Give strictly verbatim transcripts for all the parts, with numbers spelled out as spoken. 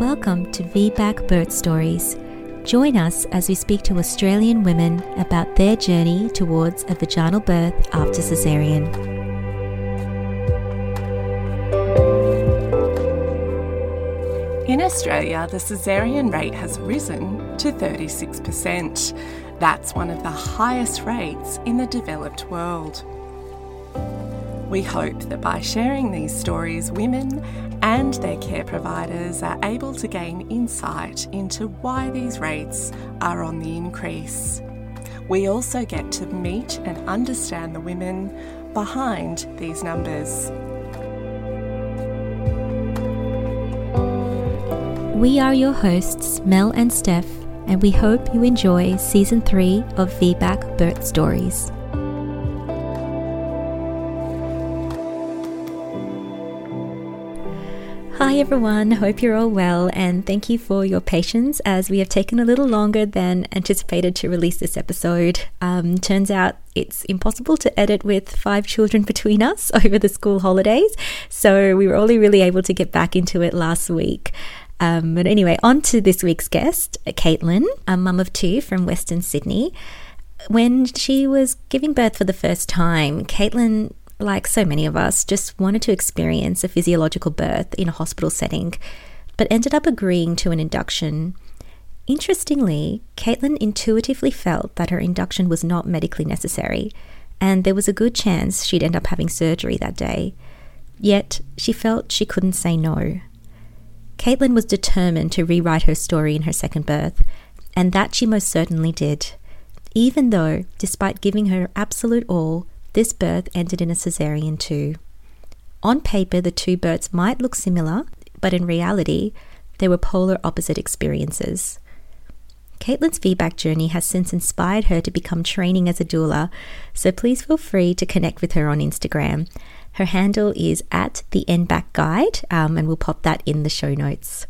Welcome to V BAC Birth Stories. Join us as we speak to Australian women about their journey towards a vaginal birth after caesarean. In Australia, the caesarean rate has risen to thirty-six percent. That's one of the highest rates in the developed world. We hope that by sharing these stories, women and their care providers are able to gain insight into why these rates are on the increase. We also get to meet and understand the women behind these numbers. We are your hosts, Mel and Steph, and we hope you enjoy Season three of V BAC Birth Stories. Hi everyone, hope you're all well, and thank you for your patience as we have taken a little longer than anticipated to release this episode. Um, turns out it's impossible to edit with five children between us over the school holidays, so we were only really able to get back into it last week. Um, but anyway, on to this week's guest, Caitlin, a mum of two from Western Sydney. When she was giving birth for the first time, Caitlin, like so many of us, just wanted to experience a physiological birth in a hospital setting, but ended up agreeing to an induction. Interestingly, Caitlin intuitively felt that her induction was not medically necessary, and there was a good chance she'd end up having surgery that day. Yet, she felt she couldn't say no. Caitlin was determined to rewrite her story in her second birth, and that she most certainly did, even though, despite giving her absolute all, this birth ended in a caesarean too. On paper, the two births might look similar, but in reality, they were polar opposite experiences. Caitlin's V BAC journey has since inspired her to become training as a doula, so please feel free to connect with her on Instagram. Her handle is at the N B A C Guide, um, and we'll pop that in the show notes.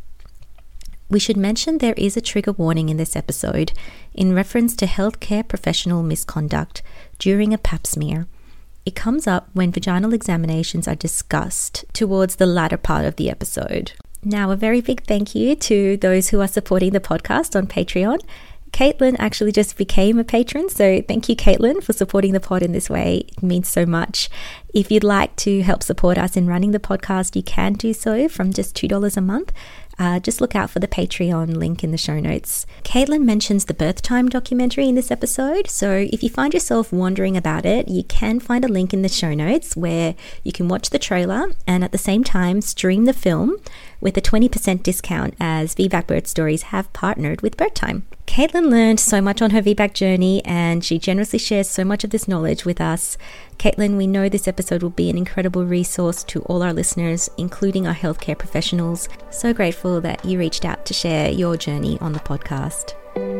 We should mention there is a trigger warning in this episode in reference to healthcare professional misconduct during a pap smear. It comes up when vaginal examinations are discussed towards the latter part of the episode. Now, a very big thank you to those who are supporting the podcast on Patreon. Caitlin actually just became a patron, so thank you, Caitlin, for supporting the pod in this way. It means so much. If you'd like to help support us in running the podcast, you can do so from just two dollars a month. Uh, just look out for the Patreon link in the show notes. Caitlin mentions the Birth Time documentary in this episode, so if you find yourself wondering about it, you can find a link in the show notes where you can watch the trailer and at the same time stream the film with a twenty percent discount, as V BAC Birth Stories have partnered with Birth Time. Caitlin learned so much on her V BAC journey, and she generously shares so much of this knowledge with us. Caitlin, we know this episode will be an incredible resource to all our listeners, including our healthcare professionals. So grateful that you reached out to share your journey on the podcast.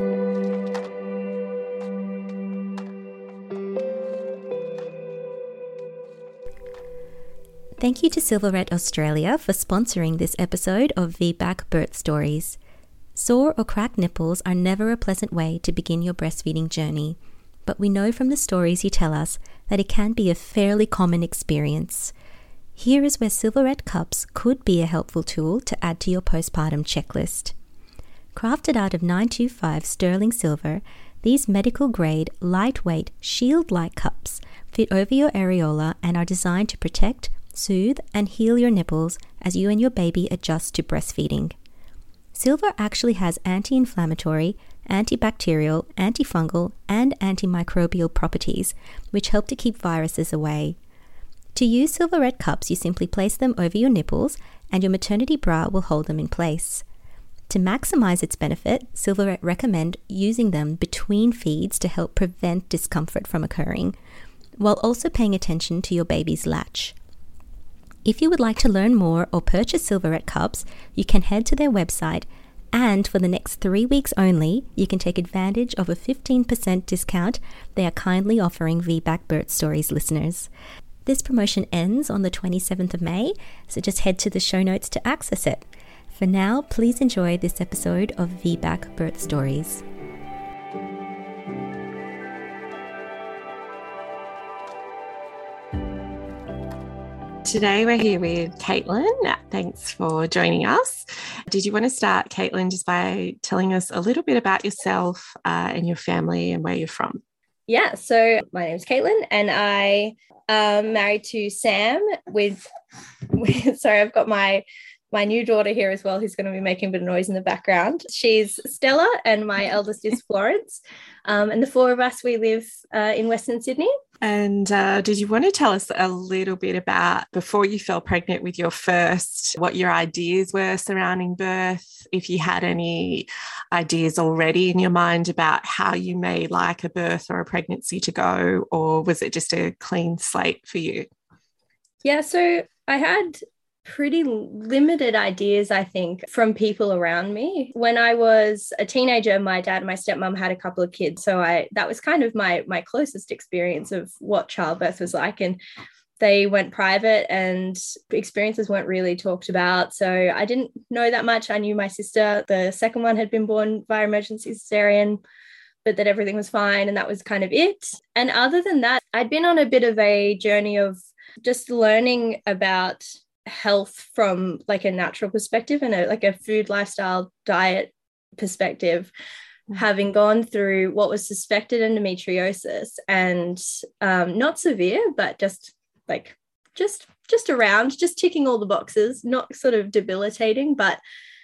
Thank you to Silverette Australia for sponsoring this episode of V BAC Birth Stories. Sore or cracked nipples are never a pleasant way to begin your breastfeeding journey, but we know from the stories you tell us that it can be a fairly common experience. Here is where Silverette cups could be a helpful tool to add to your postpartum checklist. Crafted out of nine two five sterling silver, these medical-grade, lightweight, shield-like cups fit over your areola and are designed to protect, soothe, and heal your nipples as you and your baby adjust to breastfeeding. Silver actually has anti-inflammatory, antibacterial, antifungal, and antimicrobial properties, which help to keep viruses away. To use Silverette cups, you simply place them over your nipples, and your maternity bra will hold them in place. To maximize its benefit, Silverette recommend using them between feeds to help prevent discomfort from occurring, while also paying attention to your baby's latch. If you would like to learn more or purchase Silverette cups, you can head to their website, and for the next three weeks only, you can take advantage of a fifteen percent discount they are kindly offering V BAC Birth Stories listeners. This promotion ends on the twenty-seventh of May, so just head to the show notes to access it. For now, please enjoy this episode of V BAC Birth Stories. Today we're here with Caitlin. Thanks for joining us. Did you want to start, Caitlin, just by telling us a little bit about yourself uh, and your family and where you're from? Yeah, so my name's Caitlin and I am married to Sam with, with sorry, I've got my my new daughter here as well, who's going to be making a bit of noise in the background. She's Stella and my eldest is Florence. Um, and the four of us, we live uh, in Western Sydney. And uh, did you want to tell us a little bit about, before you fell pregnant with your first, what your ideas were surrounding birth, if you had any ideas already in your mind about how you may like a birth or a pregnancy to go, or was it just a clean slate for you? Yeah, so I had pretty limited ideas, I think, from people around me. When I was a teenager, my dad and my stepmom had a couple of kids. So I that was kind of my my closest experience of what childbirth was like. And they went private and experiences weren't really talked about. So I didn't know that much. I knew my sister, the second one, had been born via emergency cesarean, but that everything was fine. And that was kind of it. And other than that, I'd been on a bit of a journey of just learning about health from like a natural perspective and a, like a food, lifestyle, diet perspective, mm-hmm. having gone through what was suspected endometriosis and um, not severe, but just like just just around, just ticking all the boxes, not sort of debilitating, but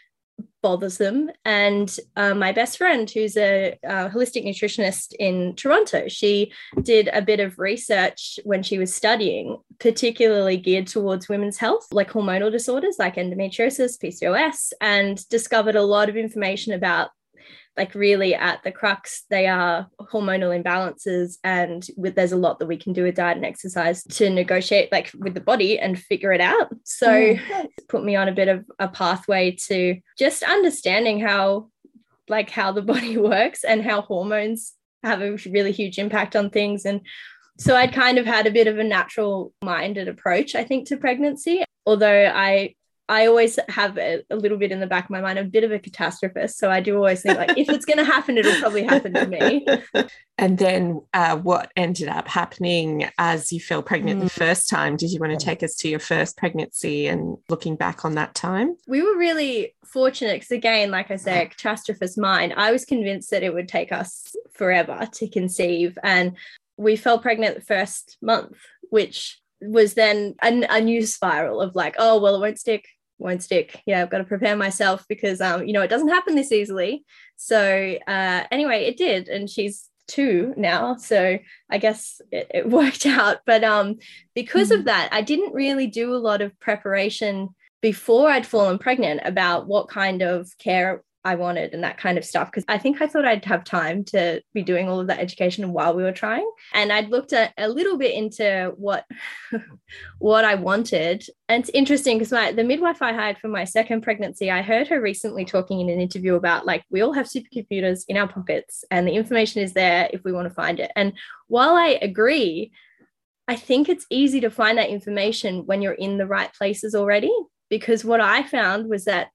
bothersome. And uh, my best friend, who's a uh, holistic nutritionist in Toronto, she did a bit of research when she was studying, particularly geared towards women's health, like hormonal disorders like endometriosis, P C O S, and discovered a lot of information about, like, really at the crux, they are hormonal imbalances. And with, there's a lot that we can do with diet and exercise to negotiate like with the body and figure it out. So mm. put me on a bit of a pathway to just understanding how, like how the body works and how hormones have a really huge impact on things. And so I'd kind of had a bit of a natural minded approach, I think, to pregnancy, although I I always have a, a little bit in the back of my mind, I'm a bit of a catastrophist. So I do always think, like, if it's going to happen, it'll probably happen to me. And then uh, what ended up happening as you fell pregnant mm. the first time? Did you want to take us to your first pregnancy and looking back on that time? We were really fortunate because, again, like I say, a catastrophist mind. I was convinced that it would take us forever to conceive. And we fell pregnant the first month, which was then a, a new spiral of like, oh, well, it won't stick, won't stick. Yeah, I've got to prepare myself because, um, you know, it doesn't happen this easily. So uh, anyway, it did. And she's two now. So I guess it, it worked out. But um, because mm-hmm. of that, I didn't really do a lot of preparation before I'd fallen pregnant about what kind of care I wanted and that kind of stuff, because I think I thought I'd have time to be doing all of that education while we were trying. And I'd looked at a little bit into what what I wanted. And it's interesting because my the midwife I hired for my second pregnancy, I heard her recently talking in an interview about, like, we all have supercomputers in our pockets and the information is there if we want to find it. And while I agree, I think it's easy to find that information when you're in the right places already, because what I found was that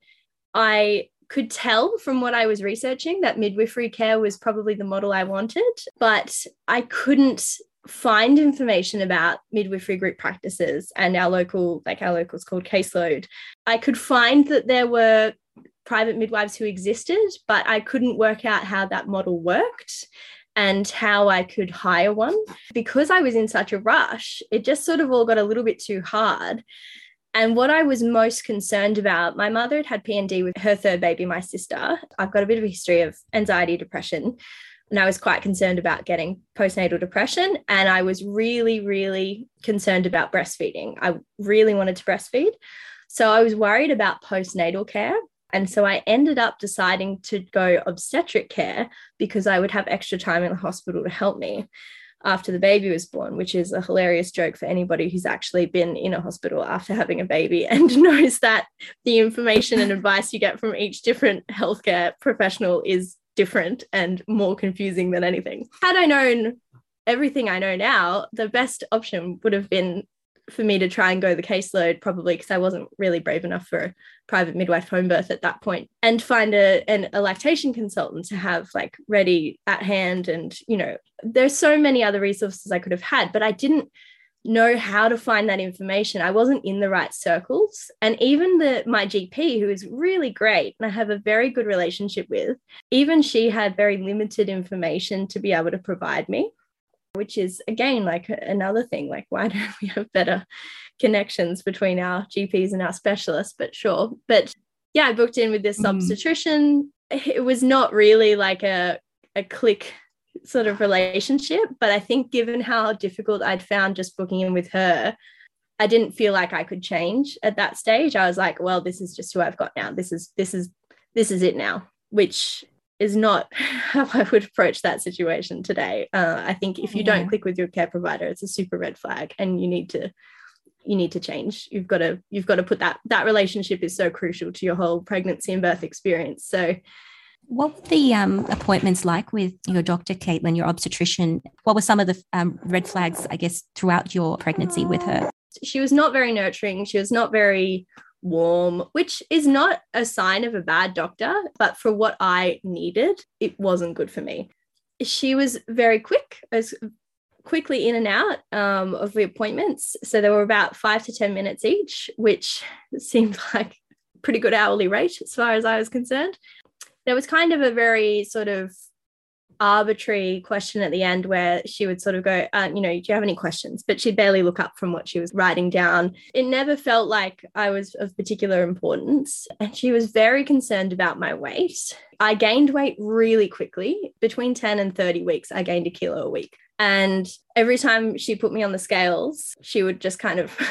I could tell from what I was researching that midwifery care was probably the model I wanted, but I couldn't find information about midwifery group practices and our local, like our local's called Caseload. I could find that there were private midwives who existed, but I couldn't work out how that model worked and how I could hire one. Because I was in such a rush, it just sort of all got a little bit too hard. And what I was most concerned about, my mother had had P N D with her third baby, my sister. I've got a bit of a history of anxiety, depression, and I was quite concerned about getting postnatal depression. And I was really, really concerned about breastfeeding. I really wanted to breastfeed. So I was worried about postnatal care. And so I ended up deciding to go obstetric care because I would have extra time in the hospital to help me after the baby was born, which is a hilarious joke for anybody who's actually been in a hospital after having a baby and knows that the information and advice you get from each different healthcare professional is different and more confusing than anything. Had I known everything I know now, the best option would have been for me to try and go the caseload, probably because I wasn't really brave enough for a private midwife home birth at that point, and find a, an, a lactation consultant to have like ready at hand. And, you know, there's so many other resources I could have had, but I didn't, know how to find that information. I wasn't in the right circles. And even the my G P, who is really great and I have a very good relationship with, even she had very limited information to be able to provide me, which is, again, like another thing, like, why don't we have better connections between our G Ps and our specialists? But sure. But yeah, I booked in with this mm. obstetrician. It was not really like a, a click sort of relationship, but I think given how difficult I'd found just booking in with her, I didn't feel like I could change at that stage. I was like, well, this is just who I've got now. This is this is this is it now, which is not how I would approach that situation today. Uh, I think if you yeah. don't click with your care provider, it's a super red flag, and you need to you need to change. You've got to you've got to put that that relationship is so crucial to your whole pregnancy and birth experience. So. What were the um, appointments like with your doctor, Caitlin, your obstetrician? What were some of the um, red flags, I guess, throughout your pregnancy with her? She was not very nurturing. She was not very warm, which is not a sign of a bad doctor. But for what I needed, it wasn't good for me. She was very quick, as quickly in and out um, of the appointments. So there were about five to ten minutes each, which seemed like a pretty good hourly rate as far as I was concerned. There was kind of a very sort of arbitrary question at the end where she would sort of go, uh, you know, do you have any questions? But she'd barely look up from what she was writing down. It never felt like I was of particular importance. And she was very concerned about my weight. I gained weight really quickly. Between ten and thirty weeks, I gained a kilo a week. And every time she put me on the scales, she would just kind of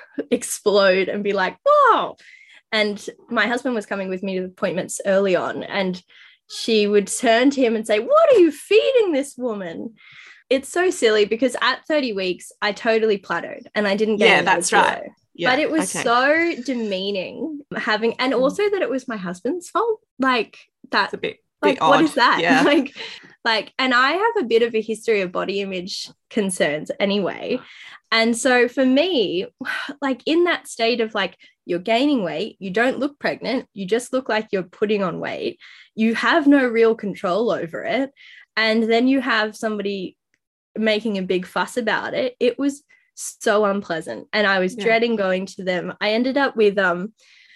explode and be like, whoa. And my husband was coming with me to appointments early on, and she would turn to him and say, what are you feeding this woman? It's so silly because at thirty weeks, I totally plateaued and I didn't get Yeah, that's right. Yeah, but it was okay. so demeaning having, and also that it was my husband's fault. Like that, a bit, like, bit what odd. is that? Yeah. like, like, and I have a bit of a history of body image concerns anyway. And so for me, like in that state of like, you're gaining weight, you don't look pregnant, you just look like you're putting on weight, you have no real control over it, and then you have somebody making a big fuss about it, it was so unpleasant. And I was yeah. dreading going to them. I ended up with um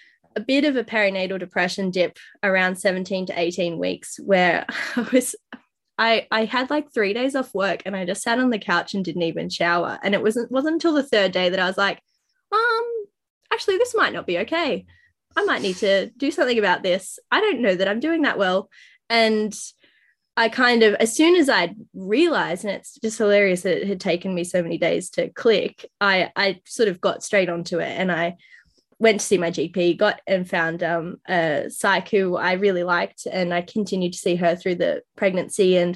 a bit of a perinatal depression dip around seventeen to eighteen weeks where I was I, I had like three days off work and I just sat on the couch and didn't even shower. And it wasn't wasn't until the third day that I was like, um, actually, this might not be okay. I might need to do something about this. I don't know that I'm doing that well. And I kind of, as soon as I realized, and it's just hilarious that it had taken me so many days to click, I, I sort of got straight onto it. And I went to see my G P, got and found um, a psych who I really liked, and I continued to see her through the pregnancy. And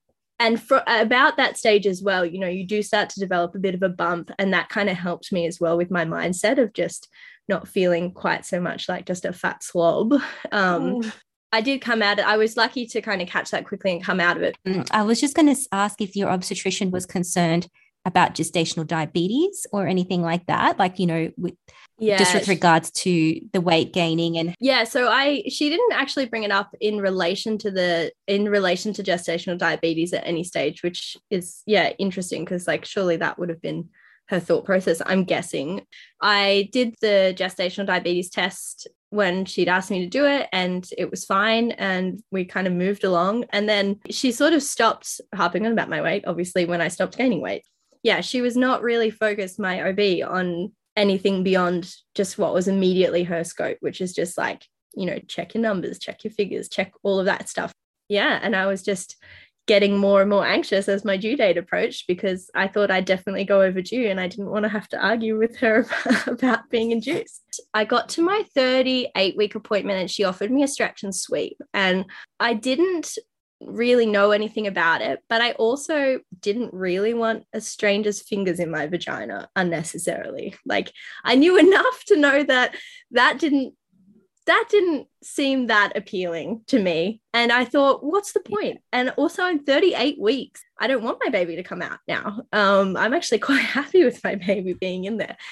and for about that stage as well, you know, you do start to develop a bit of a bump, and that kind of helped me as well with my mindset of just not feeling quite so much like just a fat slob. Um, mm. I did come out, I was lucky to kind of catch that quickly and come out of it. I was just going to ask if your obstetrician was concerned about gestational diabetes or anything like that, like, you know, with yeah. just with regards to the weight gaining. And yeah, so I she didn't actually bring it up in relation to the in relation to gestational diabetes at any stage, which is yeah interesting, because like surely that would have been her thought process, I'm guessing. I did the gestational diabetes test when she'd asked me to do it, and it was fine, and we kind of moved along. And then she sort of stopped harping on about my weight, obviously, when I stopped gaining weight. Yeah, she was not really focused, my O B, on anything beyond just what was immediately her scope, which is just like, you know, check your numbers, check your figures, check all of that stuff. Yeah, and I was just getting more and more anxious as my due date approached, because I thought I'd definitely go overdue and I didn't want to have to argue with her about being induced. I got to my thirty-eight week appointment and she offered me a stretch and sweep, and I didn't really know anything about it, but I also didn't really want a stranger's fingers in my vagina unnecessarily. Like, I knew enough to know that that didn't that didn't seem that appealing to me. And I thought, what's the point? And also, I'm thirty-eight weeks. I don't want my baby to come out now. Um, I'm actually quite happy with my baby being in there.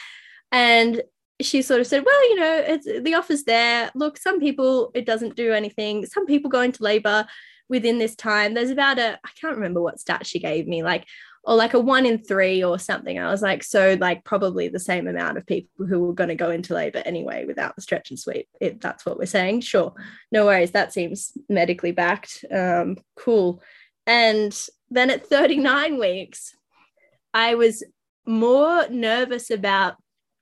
And she sort of said, well, you know, it's, the offer's there. Look, some people, it doesn't do anything. Some people go into labor within this time. There's about a, I can't remember what stat she gave me, like or like a one in three or something. I was like, so like probably the same amount of people who were going to go into labor anyway without the stretch and sweep. If that's what we're saying, sure, no worries. That seems medically backed. Um, cool. And then at thirty-nine weeks, I was more nervous about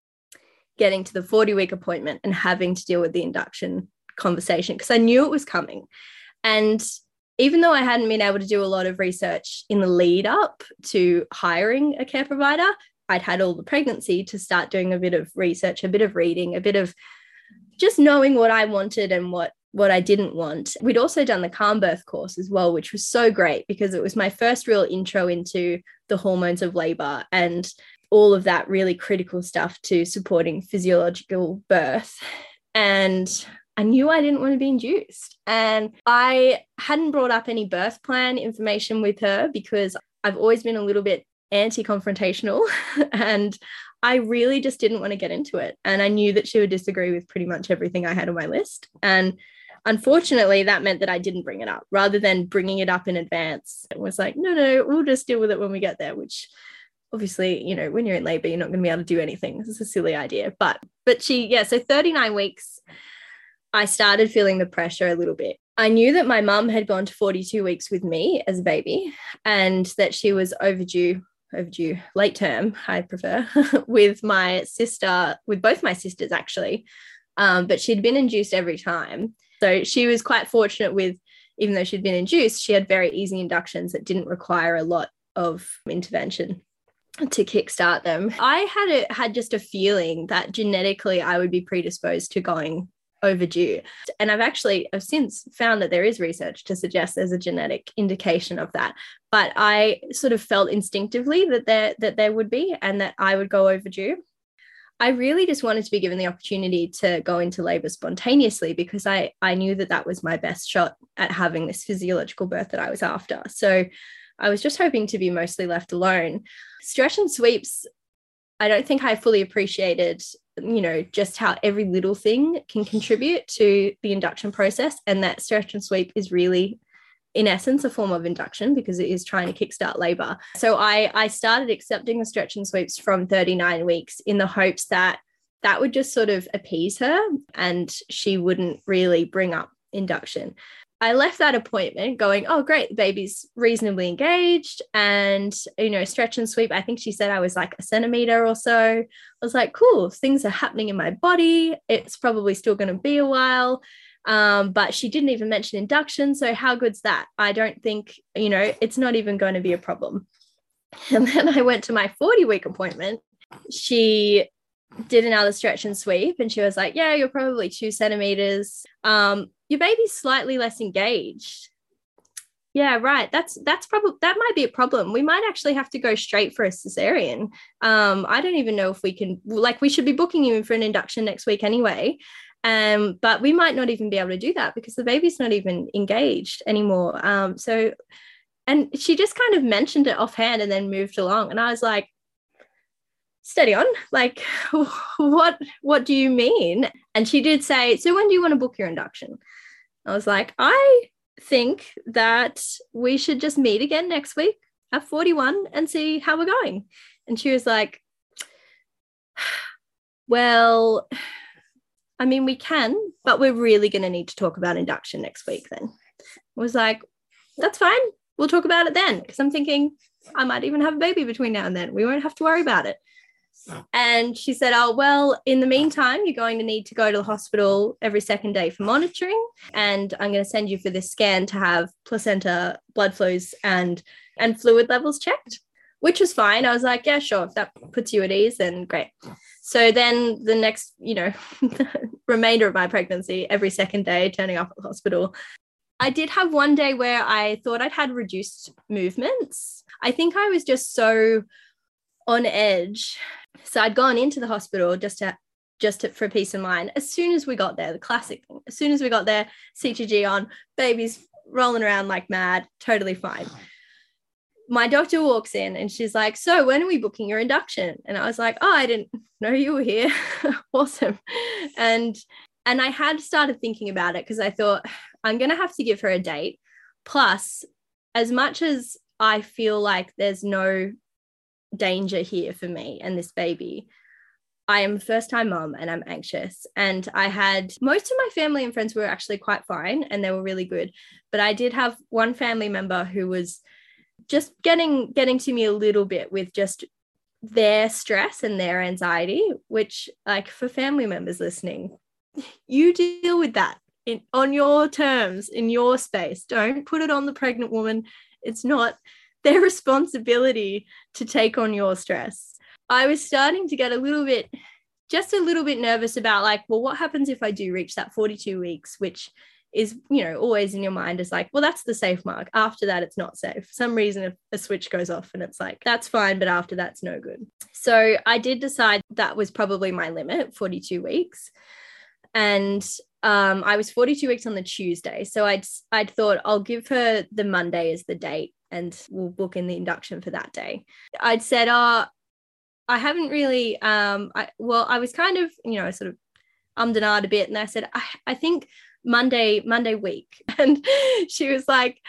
getting to the forty week appointment and having to deal with the induction conversation because I knew it was coming. And even though I hadn't been able to do a lot of research in the lead up to hiring a care provider, I'd had all the pregnancy to start doing a bit of research, a bit of reading, a bit of just knowing what I wanted and what, what I didn't want. We'd also done the Calm Birth course as well, which was so great because it was my first real intro into the hormones of labor and all of that really critical stuff to supporting physiological birth. And I knew I didn't want to be induced. And I hadn't brought up any birth plan information with her because I've always been a little bit anti-confrontational and I really just didn't want to get into it. And I knew that she would disagree with pretty much everything I had on my list. And unfortunately, that meant that I didn't bring it up rather than bringing it up in advance. It was like, no, no, we'll just deal with it when we get there, which obviously, you know, when you're in labor, you're not going to be able to do anything. This is a silly idea. But, but she, yeah, so thirty-nine weeks, I started feeling the pressure a little bit. I knew that my mum had gone to forty-two weeks with me as a baby and that she was overdue, overdue, late term, I prefer, with my sister, with both my sisters actually. Um, but she'd been induced every time. So she was quite fortunate with, even though she'd been induced, she had very easy inductions that didn't require a lot of intervention to kickstart them. I had a, had just a feeling that genetically I would be predisposed to going overdue. And I've actually, I've since found that there is research to suggest there's a genetic indication of that. But I sort of felt instinctively that there, that there would be and that I would go overdue. I really just wanted to be given the opportunity to go into labor spontaneously because I, I knew that that was my best shot at having this physiological birth that I was after. So I was just hoping to be mostly left alone. Stretch and sweeps, I don't think I fully appreciated, you know, just how every little thing can contribute to the induction process, and that stretch and sweep is really, in essence, a form of induction because it is trying to kickstart labor. So I, I started accepting the stretch and sweeps from thirty-nine weeks in the hopes that that would just sort of appease her and she wouldn't really bring up induction. I left that appointment going, oh, great, the baby's reasonably engaged and, you know, stretch and sweep. I think she said I was like a centimeter or so. I was like, cool, things are happening in my body. It's probably still going to be a while. Um, but she didn't even mention induction. So how good's that? I don't think, you know, it's not even going to be a problem. And then I went to my forty week appointment. She did another stretch and sweep and she was like, yeah, you're probably two centimeters. Um, your baby's slightly less engaged. Yeah, right. That's that's probably that might be a problem. We might actually have to go straight for a cesarean. Um, I don't even know if we can, like, we should be booking you in for an induction next week anyway. Um, but we might not even be able to do that because the baby's not even engaged anymore. Um, so, and she just kind of mentioned it offhand and then moved along. And I was like, steady on, like, what, what do you mean? And she did say, so when do you want to book your induction? I was like, I think that we should just meet again next week at forty-one and see how we're going. And she was like, well, I mean, we can, but we're really going to need to talk about induction next week then. I was like, that's fine. We'll talk about it then. Because I'm thinking I might even have a baby between now and then. We won't have to worry about it. And she said, oh, well, in the meantime, you're going to need to go to the hospital every second day for monitoring. And I'm going to send you for this scan to have placenta, blood flows and, and fluid levels checked, which was fine. I was like, yeah, sure. If that puts you at ease, then great. So then the next, you know, remainder of my pregnancy, every second day, turning up at the hospital. I did have one day where I thought I'd had reduced movements. I think I was just so on edge. So I'd gone into the hospital just to, just to, for peace of mind. As soon as we got there, the classic thing, as soon as we got there, C T G on, baby's rolling around like mad, totally fine. My doctor walks in and she's like, so when are we booking your induction? And I was like, oh, I didn't know you were here. Awesome. And, and I had started thinking about it because I thought I'm going to have to give her a date. Plus, as much as I feel like there's no danger here for me and this baby. I am a first-time mom and I'm anxious. And I had most of my family and friends were actually quite fine and they were really good. But I did have one family member who was just getting getting to me a little bit with just their stress and their anxiety, which, like, for family members listening, you deal with that in on your terms, in your space. Don't put it on the pregnant woman. It's not their responsibility to take on your stress. I was starting to get a little bit, just a little bit nervous about, like, well, what happens if I do reach that forty-two weeks, which is, you know, always in your mind is like, well, that's the safe mark. After that, it's not safe. For some reason, a switch goes off and it's like, that's fine, but after that's no good. So I did decide that was probably my limit, forty-two weeks. And um, I was forty-two weeks on the Tuesday. So I'd, I'd thought I'll give her the Monday as the date and we'll book in the induction for that day. I'd said, oh, I haven't really, um, I, well, I was kind of, you know, sort of ummed and ahed a bit. And I said, I, I think Monday, Monday week. And she was like,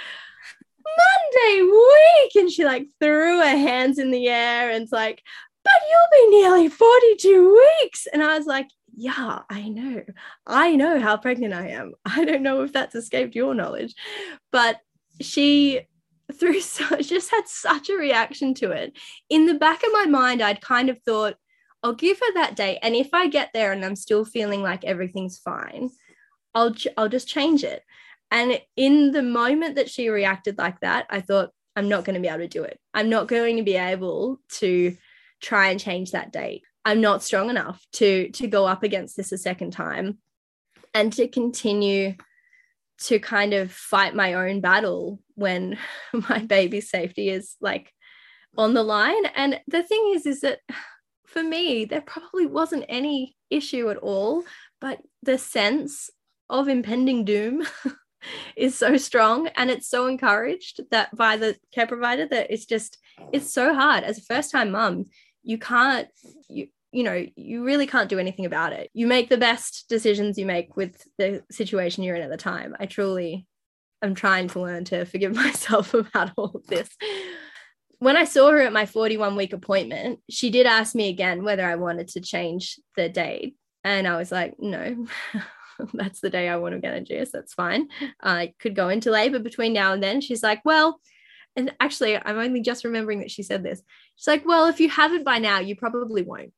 Monday week. And she like threw her hands in the air and it's like, but you'll be nearly forty-two weeks. And I was like, yeah, I know. I know how pregnant I am. I don't know if that's escaped your knowledge. But she through so just had such a reaction to it. In the back of my mind, I'd kind of thought, I'll give her that date. And if I get there and I'm still feeling like everything's fine, I'll I'll just change it. And in the moment that she reacted like that, I thought, I'm not going to be able to do it. I'm not going to be able to try and change that date. I'm not strong enough to to go up against this a second time and to continue to kind of fight my own battle when my baby's safety is like on the line. And the thing is, is that for me, there probably wasn't any issue at all, but the sense of impending doom is so strong and it's so encouraged that by the care provider that it's just, it's so hard. As a first-time mum, you can't, you, you know, you really can't do anything about it. You make the best decisions you make with the situation you're in at the time. I truly am trying to learn to forgive myself about all of this. When I saw her at my forty-one week appointment, she did ask me again whether I wanted to change the date. And I was like, no, that's the day I want to get a G S. That's fine. I could go into labor between now and then. She's like, well, and actually, I'm only just remembering that she said this. She's like, well, if you haven't by now, you probably won't.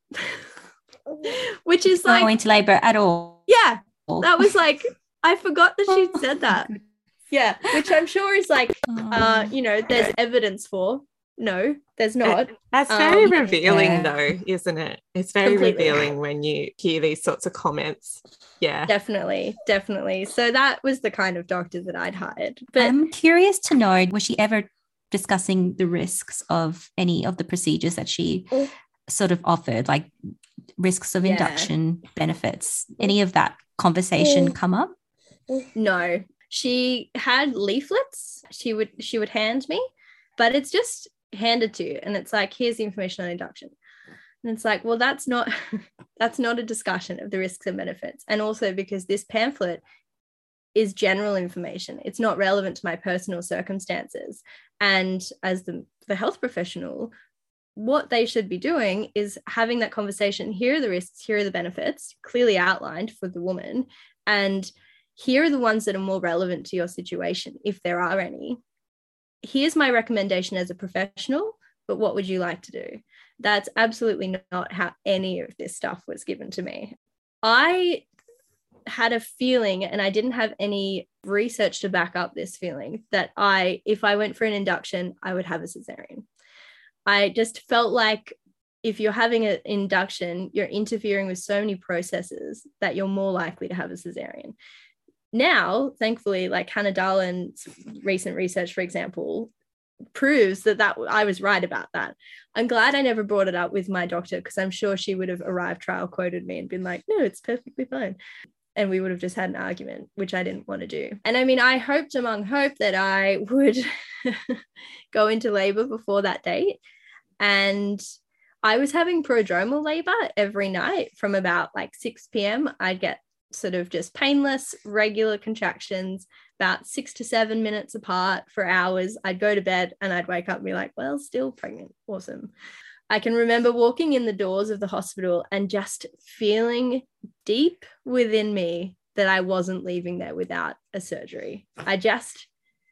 Which is like, not going to labor at all. Yeah. That was like, I forgot that she'd said that. Yeah. Which I'm sure is like, uh, you know, there's evidence for. No, there's not. That's very um, revealing yeah. though, isn't it? It's very Completely. revealing when you hear these sorts of comments. Yeah. Definitely, definitely. So that was the kind of doctor that I'd hired. But I'm curious to know, was she ever discussing the risks of any of the procedures that she Oh. sort of offered, like risks of Yeah. induction, benefits, any of that conversation Oh. come up? no, she had leaflets she would she would hand me, but it's just handed to you and it's like, here's the information on induction. And it's like, well, that's not that's not a discussion of the risks and benefits. And also because this pamphlet is general information. It's not relevant to my personal circumstances. And as the, the health professional, what they should be doing is having that conversation. Here are the risks, here are the benefits, clearly outlined for the woman. And here are the ones that are more relevant to your situation, if there are any. Here's my recommendation as a professional, but what would you like to do? That's absolutely not how any of this stuff was given to me. I had a feeling, and I didn't have any research to back up this feeling, that I, if I went for an induction, I would have a cesarean. I just felt like if you're having an induction, you're interfering with so many processes that you're more likely to have a cesarean. Now, thankfully, like Hannah Darlin's recent research, for example, proves that, that I was right about that. I'm glad I never brought it up with my doctor because I'm sure she would have arrived trial quoted me and been like, no, it's perfectly fine. And we would have just had an argument, which I didn't want to do. And I mean, I hoped among hope that I would go into labor before that date. And I was having prodromal labor every night from about like six p.m. I'd get sort of just painless, regular contractions, about six to seven minutes apart for hours. I'd go to bed and I'd wake up and be like, well, still pregnant. Awesome. I can remember walking in the doors of the hospital and just feeling deep within me that I wasn't leaving there without a surgery. I just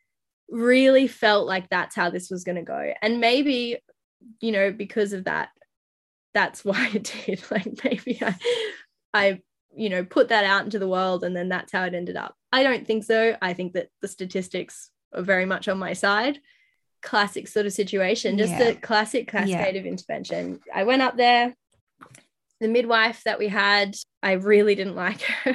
really felt like that's how this was going to go. And maybe, you know, because of that, that's why it did. Like maybe I, I, you know, put that out into the world and then that's how it ended up. I don't think so. I think that the statistics are very much on my side. Classic sort of situation, just yeah. a classic cascade yeah. of intervention. I went up there. The midwife that we had, I really didn't like her.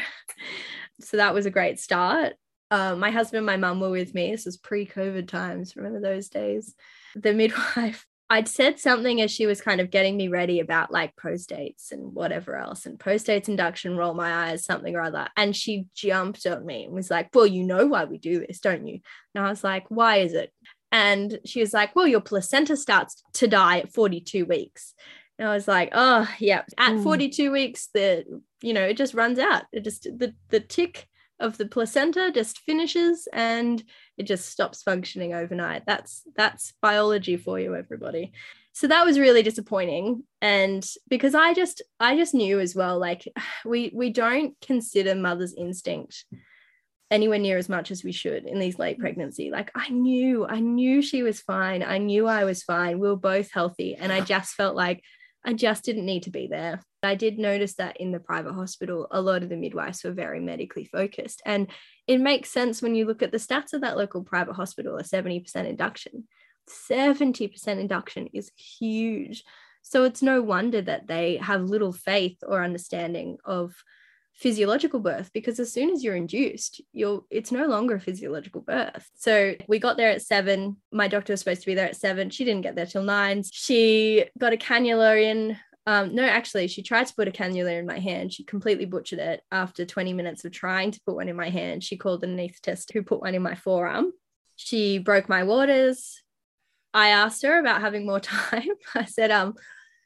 So that was a great start. Uh, my husband and my mum were with me. This was pre-COVID times. Remember those days? The midwife, I'd said something as she was kind of getting me ready about like post-dates and whatever else, and post-dates induction, roll my eyes, something or other. And she jumped on me and was like, well, you know why we do this, don't you? And I was like, why is it? And she was like, well, your placenta starts to die at forty-two weeks. And I was like, oh, yeah. At mm. forty-two weeks, the, you know, it just runs out. It just, the, the tick of the placenta just finishes and it just stops functioning overnight. That's, that's biology for you, everybody. So that was really disappointing. And because I just, I just knew as well, like we, we don't consider mother's instinct anywhere near as much as we should in these late pregnancy. Like I knew, I knew she was fine. I knew I was fine. We were both healthy. And I just felt like I just didn't need to be there. I did notice that in the private hospital, a lot of the midwives were very medically focused. And it makes sense when you look at the stats of that local private hospital, a seventy percent induction. seventy percent induction is huge. So it's no wonder that they have little faith or understanding of physiological birth, because as soon as you're induced, you're it's no longer a physiological birth. So we got there at seven. My doctor was supposed to be there at seven. She didn't get there till nine. She got a cannula in. Um, no, actually, she tried to put a cannula in my hand. She completely butchered it. After twenty minutes of trying to put one in my hand, she called an anaesthetist who put one in my forearm. She broke my waters. I asked her about having more time. I said, um,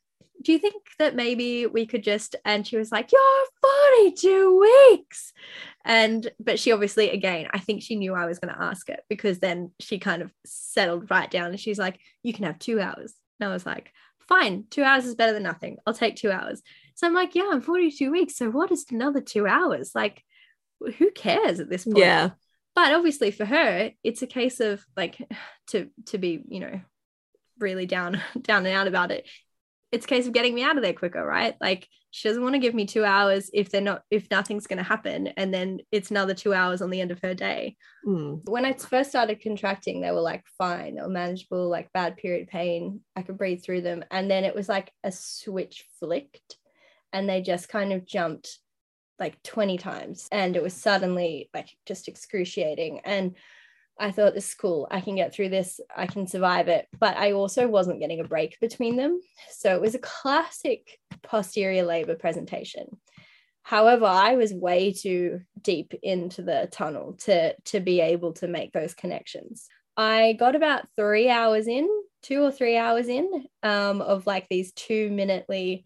do you think that maybe we could just, and she was like, you're forty-two weeks. And, but she obviously, again, I think she knew I was going to ask it, because then she kind of settled right down and she's like, you can have two hours. And I was like, fine, two hours is better than nothing. I'll take two hours. So I'm like, yeah, I'm forty-two weeks. So what is another two hours? Like, who cares at this point? Yeah. But obviously for her, it's a case of like, to, to be, you know, really down, down and out about it. It's a case of getting me out of there quicker, right? Like she doesn't want to give me two hours if they're not, if nothing's going to happen. And then it's another two hours on the end of her day. Mm. When I first started contracting, they were like fine, they were manageable, like bad period pain. I could breathe through them. And then it was like a switch flicked and they just kind of jumped like twenty times. And it was suddenly like just excruciating. And I thought, this is cool. I can get through this. I can survive it. But I also wasn't getting a break between them. So it was a classic posterior labor presentation. However, I was way too deep into the tunnel to, to be able to make those connections. I got about three hours in, two or three hours in um, of like these two minutely,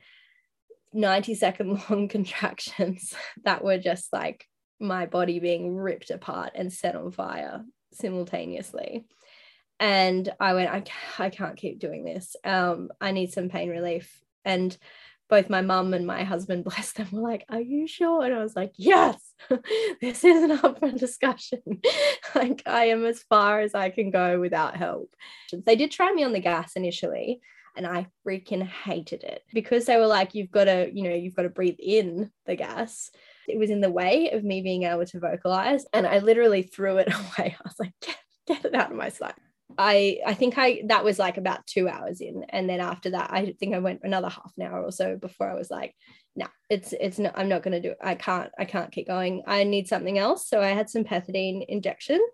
ninety second long contractions that were just like my body being ripped apart and set on fire simultaneously. And I went, I, I can't keep doing this. Um, I need some pain relief. And both my mum and my husband, bless them, were like, are you sure? And I was like, yes, this isn't up for discussion. Like I am as far as I can go without help. They did try me on the gas initially, and I freaking hated it because they were like, you've got to, you know, you've got to breathe in the gas. It was in the way of me being able to vocalize. And I literally threw it away. I was like, get, get it out of my sight. I, I think I, that was like about two hours in. And then after that, I think I went another half an hour or so before I was like, no, it's, it's not, I'm not going to do it. I can't, I can't keep going. I need something else. So I had some pethidine injection.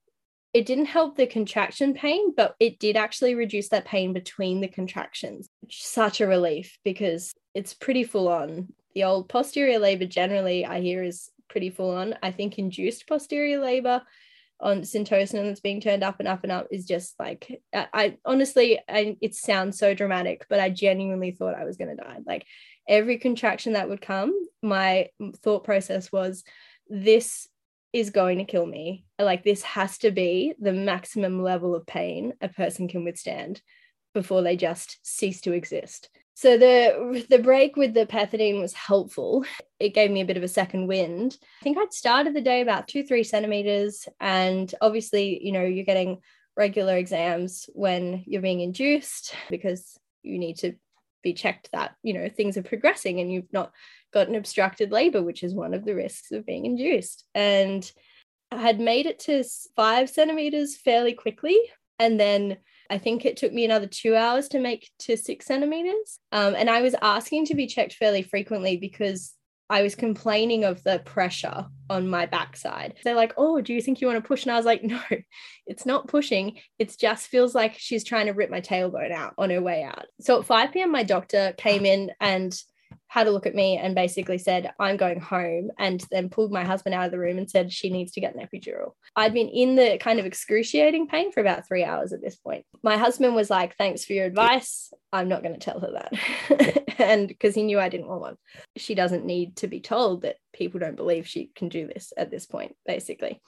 It didn't help the contraction pain, but it did actually reduce that pain between the contractions. Such a relief because it's pretty full on. The old posterior labor generally I hear is pretty full on. I think induced posterior labor on Syntocinon that's being turned up and up and up is just like, I, I honestly, I, it sounds so dramatic, but I genuinely thought I was going to die. Like every contraction that would come, my thought process was, this is going to kill me. Like this has to be the maximum level of pain a person can withstand before they just cease to exist. So the the break with the pethidine was helpful. It gave me a bit of a second wind. I think I'd started the day about two, three centimeters. And obviously, you know, you're getting regular exams when you're being induced because you need to be checked that, you know, things are progressing and you've not got an obstructed labor, which is one of the risks of being induced. And I had made it to five centimeters fairly quickly. And then I think it took me another two hours to make to six centimeters. Um, and I was asking to be checked fairly frequently because I was complaining of the pressure on my backside. They're like, oh, do you think you want to push? And I was like, no, it's not pushing. It just feels like she's trying to rip my tailbone out on her way out. So at five p.m., my doctor came in and had a look at me and basically said, I'm going home, and then pulled my husband out of the room and said she needs to get an epidural. I'd been in the kind of excruciating pain for about three hours at this point. My husband was like, thanks for your advice. I'm not going to tell her that. And because he knew I didn't want one. She doesn't need to be told that people don't believe she can do this at this point, basically.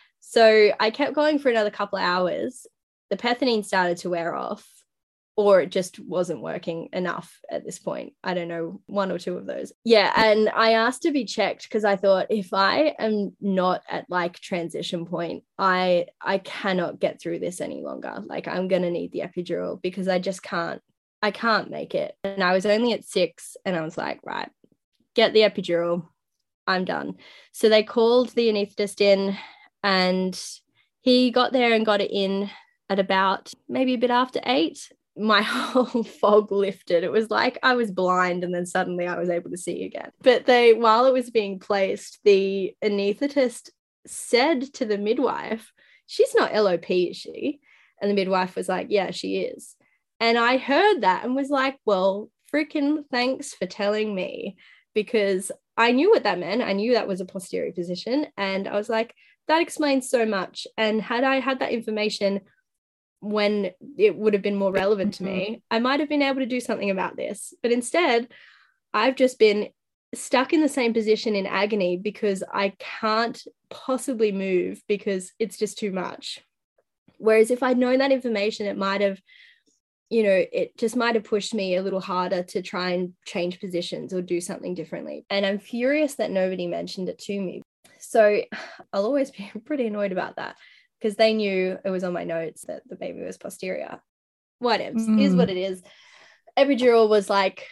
So I kept going for another couple of hours. The pethidine started to wear off, or it just wasn't working enough at this point. I don't know, one or two of those. Yeah, and I asked to be checked because I thought, if I am not at like transition point, I I cannot get through this any longer. Like I'm going to need the epidural because I just can't, I can't make it. And I was only at six and I was like, right, get the epidural. I'm done. So they called the anaesthetist in and he got there and got it in at about maybe a bit after eight. My whole fog lifted. It was like I was blind and then suddenly I was able to see again. But they, while it was being placed, the anaesthetist said to the midwife, she's not L O P, is she? And the midwife was like, yeah, she is. And I heard that and was like, well, freaking thanks for telling me, because I knew what that meant. I knew that was a posterior position. And I was like, that explains so much. And had I had that information when it would have been more relevant to me, I might have been able to do something about this. But instead, I've just been stuck in the same position in agony because I can't possibly move because it's just too much. Whereas if I'd known that information, it might have, you know, it just might have pushed me a little harder to try and change positions or do something differently. And I'm furious that nobody mentioned it to me. So I'll always be pretty annoyed about that, because they knew it was on my notes that the baby was posterior. Whatever, mm. is what it is. Epidural was like,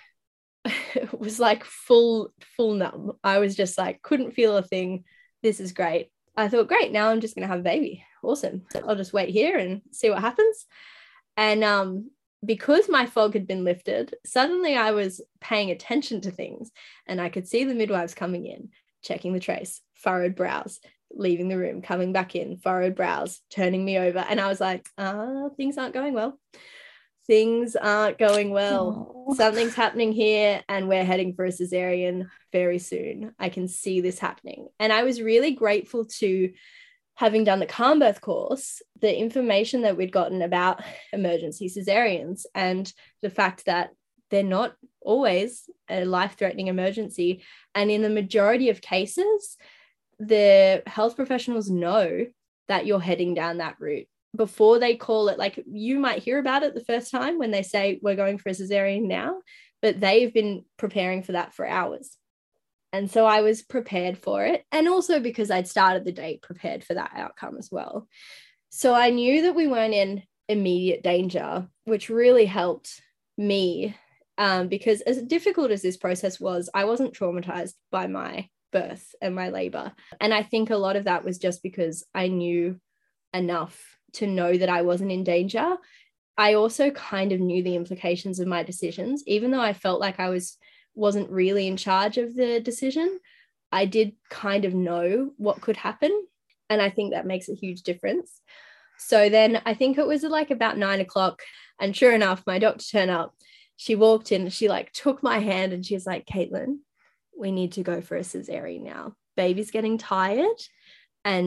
it was like full, full numb. I was just like, couldn't feel a thing. This is great. I thought, great, now I'm just going to have a baby. Awesome. I'll just wait here and see what happens. And um, because my fog had been lifted, suddenly I was paying attention to things and I could see the midwives coming in, checking the trace, furrowed brows, leaving the room, coming back in, furrowed brows, turning me over. And I was like, ah, things aren't going well. Things aren't going well. Aww. Something's happening here and we're heading for a cesarean very soon. I can see this happening. And I was really grateful to, having done the calm birth course, the information that we'd gotten about emergency cesareans and the fact that they're not always a life-threatening emergency. And in the majority of cases, the health professionals know that you're heading down that route before they call it. Like, you might hear about it the first time when they say we're going for a cesarean now, but they've been preparing for that for hours. And so I was prepared for it. And also because I'd started the day prepared for that outcome as well. So I knew that we weren't in immediate danger, which really helped me um, because as difficult as this process was, I wasn't traumatized by my birth and my labor. And I think a lot of that was just because I knew enough to know that I wasn't in danger. I also kind of knew the implications of my decisions, even though I felt like I was wasn't really in charge of the decision. I did kind of know what could happen. And I think that makes a huge difference. So then I think it was like about nine o'clock. And sure enough, my doctor turned up. She walked in, she like took my hand and she was like, Caitlin, we need to go for a cesarean now. Baby's getting tired and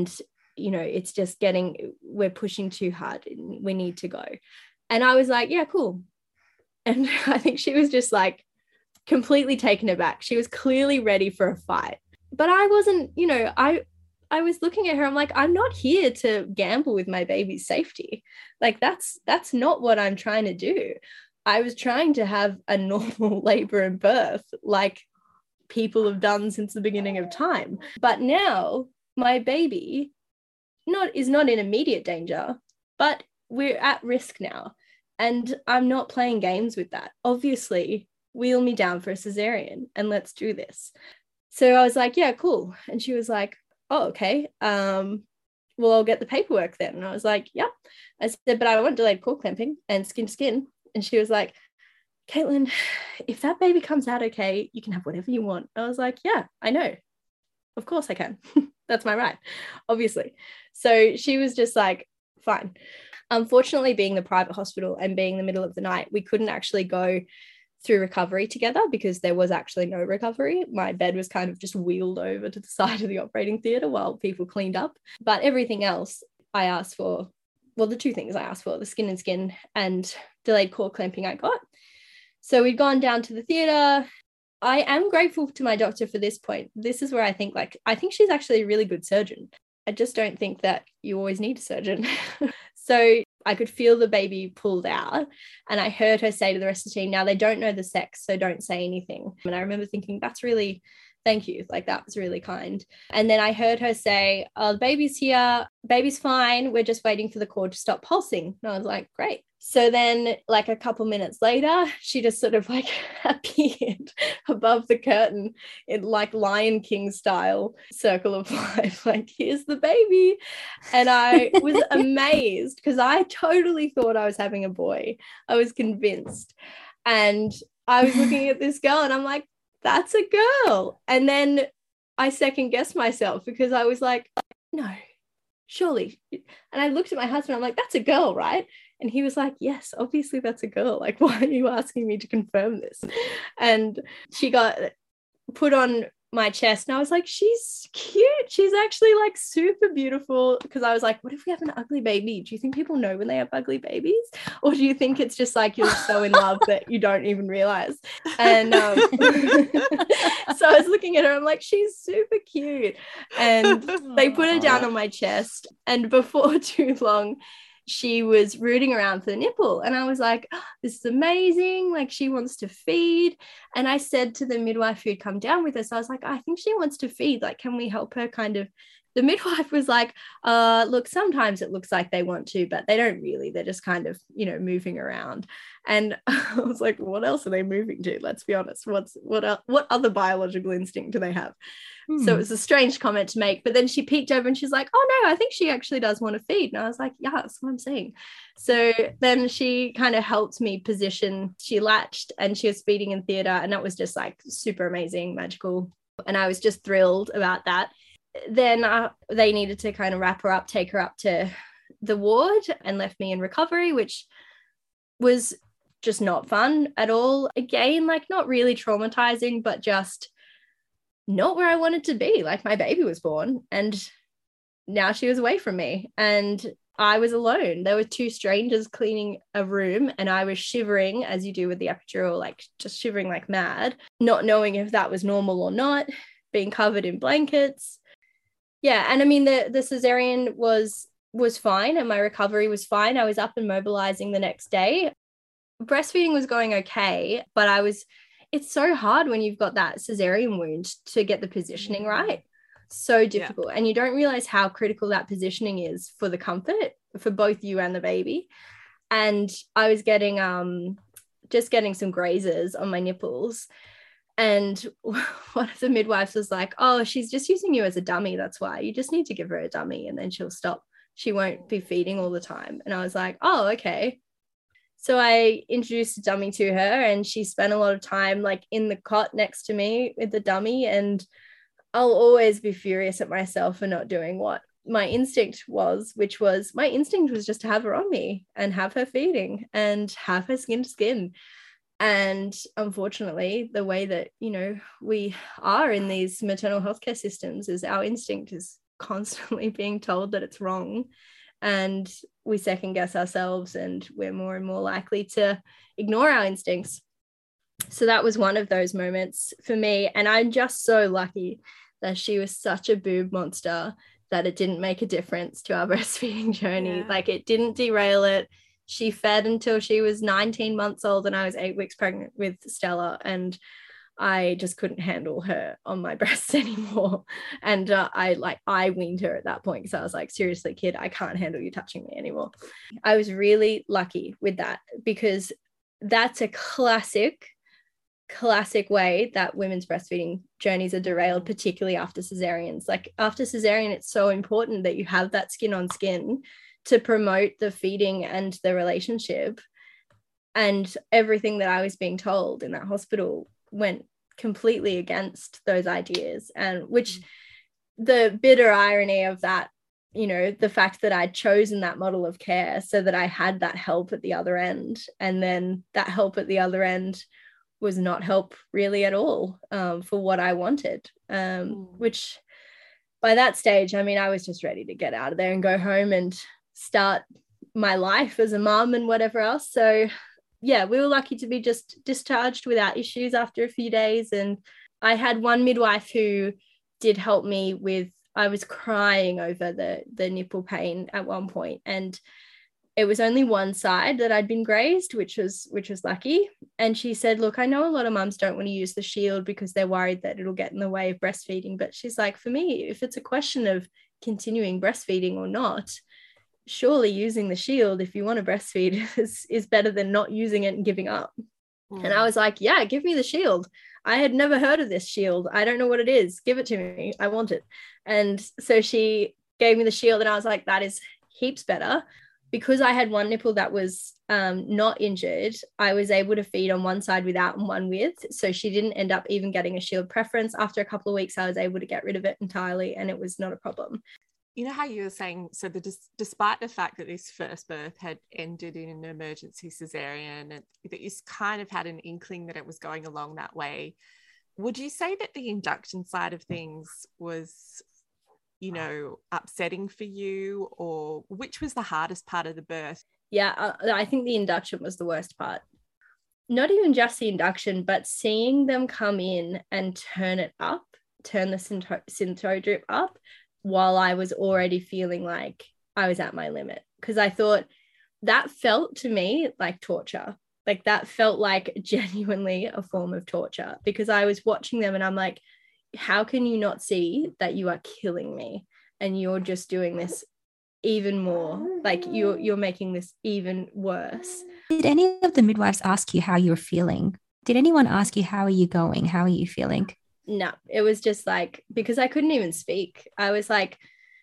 you know, it's just getting, we're pushing too hard. We need to go. And I was like, yeah, cool. And I think she was just like completely taken aback. She was clearly ready for a fight. But I wasn't, you know, I I was looking at her, I'm like, I'm not here to gamble with my baby's safety. Like that's that's not what I'm trying to do. I was trying to have a normal labor and birth like people have done since the beginning of time. But now my baby not is not in immediate danger, but we're at risk now. And I'm not playing games with that. Obviously, wheel me down for a cesarean and let's do this. So I was like, yeah, cool. And she was like, oh, okay. Um, well, I'll get the paperwork then. And I was like, yeah. I said, but I want delayed cord clamping and skin to skin. And she was like, Caitlin, if that baby comes out okay, you can have whatever you want. I was like, yeah, I know. Of course I can. That's my right, obviously. So she was just like, fine. Unfortunately, being the private hospital and being the middle of the night, we couldn't actually go through recovery together because there was actually no recovery. My bed was kind of just wheeled over to the side of the operating theatre while people cleaned up. But everything else I asked for, well, the two things I asked for, the skin and skin and delayed cord clamping I got. So we'd gone down to the theatre. I am grateful to my doctor for this point. This is where I think like, I think she's actually a really good surgeon. I just don't think that you always need a surgeon. So I could feel the baby pulled out and I heard her say to the rest of the team, now they don't know the sex, so don't say anything. And I remember thinking, that's really, thank you. Like that was really kind. And then I heard her say, oh, the baby's here. Baby's fine. We're just waiting for the cord to stop pulsing. And I was like, great. So then like a couple minutes later, she just sort of like appeared above the curtain in like Lion King style circle of life, like here's the baby. And I was amazed because I totally thought I was having a boy. I was convinced. And I was looking at this girl and I'm like, that's a girl. And then I second guessed myself because I was like, no, surely. And I looked at my husband, I'm like, that's a girl, right? And he was like, yes, obviously that's a girl. Like, why are you asking me to confirm this? And she got put on my chest and I was like, she's cute. She's actually like super beautiful. Because I was like, what if we have an ugly baby? Do you think people know when they have ugly babies? Or do you think it's just like you're so in love that you don't even realize? And um, so I was looking at her, I'm like, she's super cute. And they put her down on my chest. And before too long, she was rooting around for the nipple. And I was like, oh, this is amazing. Like she wants to feed. And I said to the midwife who'd come down with us, I was like, I think she wants to feed. Like, can we help her kind of? The midwife was like, uh, look, sometimes it looks like they want to, but they don't really. They're just kind of, you know, moving around. And I was like, what else are they moving to? Let's be honest. What's what else, what other biological instinct do they have? Hmm. So it was a strange comment to make. But then she peeked over and she's like, oh, no, I think she actually does want to feed. And I was like, yeah, that's what I'm saying. So then she kind of helped me position. She latched and she was feeding in theatre. And that was just like super amazing, magical. And I was just thrilled about that. Then uh, they needed to kind of wrap her up, take her up to the ward and left me in recovery, which was just not fun at all. Again, like not really traumatizing, but just not where I wanted to be. Like my baby was born and now she was away from me and I was alone. There were two strangers cleaning a room and I was shivering, as you do with the epidural, like just shivering like mad, not knowing if that was normal or not, being covered in blankets. Yeah, and I mean, the, the cesarean was was fine and my recovery was fine. I was up and mobilizing the next day. Breastfeeding was going okay, but I was, it's so hard when you've got that cesarean wound to get the positioning right. So difficult. Yeah. And you don't realize how critical that positioning is for the comfort for both you and the baby. And I was getting, um, just getting some grazes on my nipples. And one of the midwives was like, oh, she's just using you as a dummy. That's why you just need to give her a dummy and then she'll stop. She won't be feeding all the time. And I was like, oh, okay. So I introduced a dummy to her and she spent a lot of time like in the cot next to me with the dummy. And I'll always be furious at myself for not doing what my instinct was, which was my instinct was just to have her on me and have her feeding and have her skin to skin. And unfortunately, the way that, you know, we are in these maternal healthcare systems is our instinct is constantly being told that it's wrong, and we second guess ourselves, and we're more and more likely to ignore our instincts. So that was one of those moments for me. And I'm just so lucky that she was such a boob monster that it didn't make a difference to our breastfeeding journey. Yeah. Like, it didn't derail it. She fed until she was nineteen months old, and I was eight weeks pregnant with Stella, and I just couldn't handle her on my breasts anymore. And uh, I like, I weaned her at that point, because I was like, seriously, kid, I can't handle you touching me anymore. I was really lucky with that, because that's a classic, classic way that women's breastfeeding journeys are derailed, particularly after cesareans. Like, after cesarean, it's so important that you have that skin on skin to promote the feeding and the relationship. And everything that I was being told in that hospital went completely against those ideas. And which the bitter irony of that, you know, the fact that I'd chosen that model of care so that I had that help at the other end, and then that help at the other end was not help really at all, um, for what I wanted, um, mm. which by that stage, I mean, I was just ready to get out of there and go home and start my life as a mum and whatever else. So yeah, we were lucky to be just discharged without issues after a few days. And I had one midwife who did help me with, I was crying over the, the nipple pain at one point, and it was only one side that I'd been grazed, which was, which was lucky. And she said, look, I know a lot of mums don't want to use the shield because they're worried that it'll get in the way of breastfeeding. But she's like, for me, if it's a question of continuing breastfeeding or not, surely using the shield, if you want to breastfeed, is, is better than not using it and giving up. Mm. And I was like, yeah, give me the shield. I had never heard of this shield. I don't know what it is. Give it to me. I want it. And so she gave me the shield, and I was like, that is heaps better. Because I had one nipple that was um, not injured, I was able to feed on one side without and one with. So she didn't end up even getting a shield preference. After a couple of weeks, I was able to get rid of it entirely, and it was not a problem. You know how you were saying, so the, despite the fact that this first birth had ended in an emergency cesarean, and that you kind of had an inkling that it was going along that way, would you say that the induction side of things was, you know, upsetting for you, or which was the hardest part of the birth? Yeah, uh, I think the induction was the worst part. Not even just the induction, but seeing them come in and turn it up, turn the Synto, Synto drip up, while I was already feeling like I was at my limit. Because I thought that felt to me like torture. Like, that felt like genuinely a form of torture, because I was watching them and I'm like, how can you not see that you are killing me, and you're just doing this even more, like you're you're making this even worse. Did any of the midwives ask you how you were feeling? Did anyone ask you, how are you going? How are you feeling? No, it was just like, because I couldn't even speak. I was like,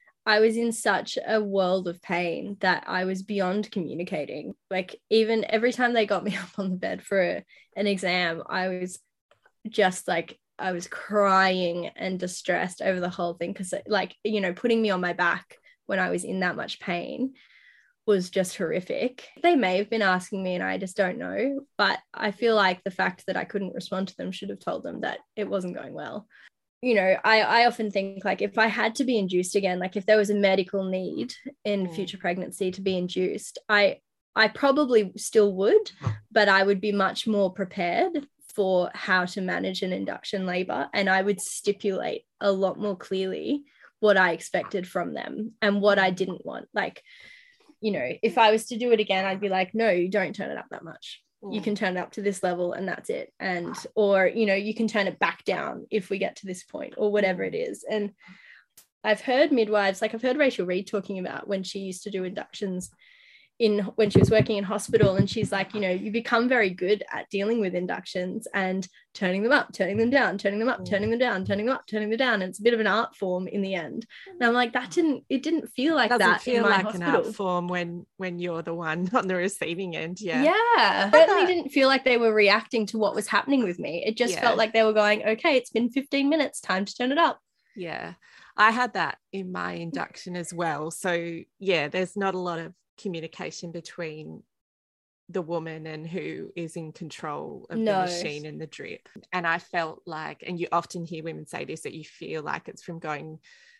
I was in such a world of pain that I was beyond communicating. Like, even every time they got me up on the bed for a, an exam, I was just like, I was crying and distressed over the whole thing, because, like, you know, putting me on my back when I was in that much pain was just horrific. They may have been asking me and I just don't know, but I feel like the fact that I couldn't respond to them should have told them that it wasn't going well. You know, I, I often think, like, if I had to be induced again, like if there was a medical need in mm. future pregnancy to be induced, I I probably still would, but I would be much more prepared for how to manage an induction labor, and I would stipulate a lot more clearly what I expected from them and what I didn't want. Like, you know, if I was to do it again, I'd be like, no, you don't turn it up that much. Mm. You can turn it up to this level and that's it. And, or, you know, you can turn it back down if we get to this point, or whatever it is. And I've heard midwives, like I've heard Rachel Reed talking about when she used to do inductions in when she was working in hospital, and she's like, you know, you become very good at dealing with inductions and turning them up, turning them down, turning them up, turning them down, turning them up, turning them down. And it's a bit of an art form in the end. And I'm like, that didn't, it didn't feel like Doesn't that. feel in my like hospital. An art form when when you're the one on the receiving end. Yeah. Yeah. Certainly didn't feel like they were reacting to what was happening with me. It just yeah. felt like they were going, okay, it's been fifteen minutes, time to turn it up. Yeah. I had that in my induction as well. So yeah, there's not a lot of communication between the woman and who is in control of no. the machine and the drip. And I felt like, and you often hear women say this, that you feel like it's from going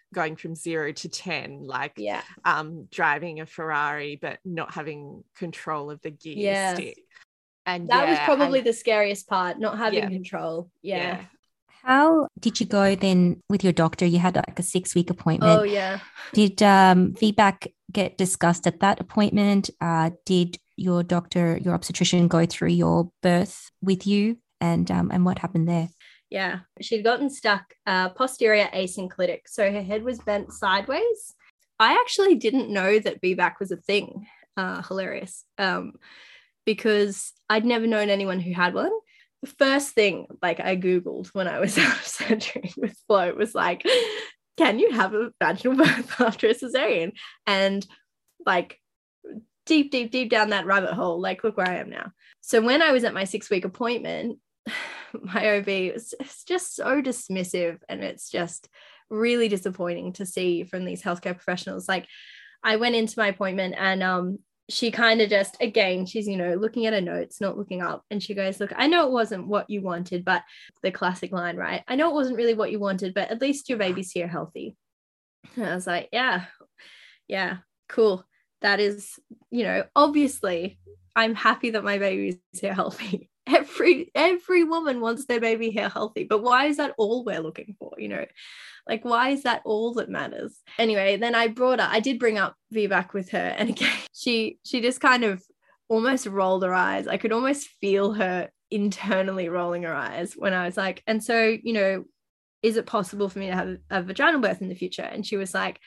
going from zero to ten, like yeah. um, driving a Ferrari but not having control of the gear Yeah. stick. And that yeah, was probably and, the scariest part, not having yeah. control. Yeah. yeah. How did you go then with your doctor? You had like a six week appointment. Oh, yeah. Did um, V BAC get discussed at that appointment? Uh, did your doctor, your obstetrician, go through your birth with you? And um, and what happened there? Yeah, she'd gotten stuck uh, posterior asynclitic. So her head was bent sideways. I actually didn't know that V BAC was a thing. Uh, hilarious. Um, because I'd never known anyone who had one. The first thing like I Googled when I was out of surgery with Flo was like, can you have a vaginal birth after a cesarean? And like deep, deep, deep down that rabbit hole, like look where I am now. So when I was at my six week appointment, my O B was just so dismissive, and it's just really disappointing to see from these healthcare professionals. Like I went into my appointment and um she kind of just, again, she's, you know, looking at her notes, not looking up. And she goes, look, I know it wasn't what you wanted, but the classic line, right? I know it wasn't really what you wanted, but at least your baby's here healthy. And I was like, yeah, yeah, cool. That is, you know, obviously I'm happy that my baby's here healthy. Every, every woman wants their baby here healthy, but why is that all we're looking for? You know, like, why is that all that matters? Anyway, then I brought up, I did bring up V BAC with her. And again, she, she just kind of almost rolled her eyes. I could almost feel her internally rolling her eyes when I was like, and so, you know, is it possible for me to have a vaginal birth in the future? And she was like,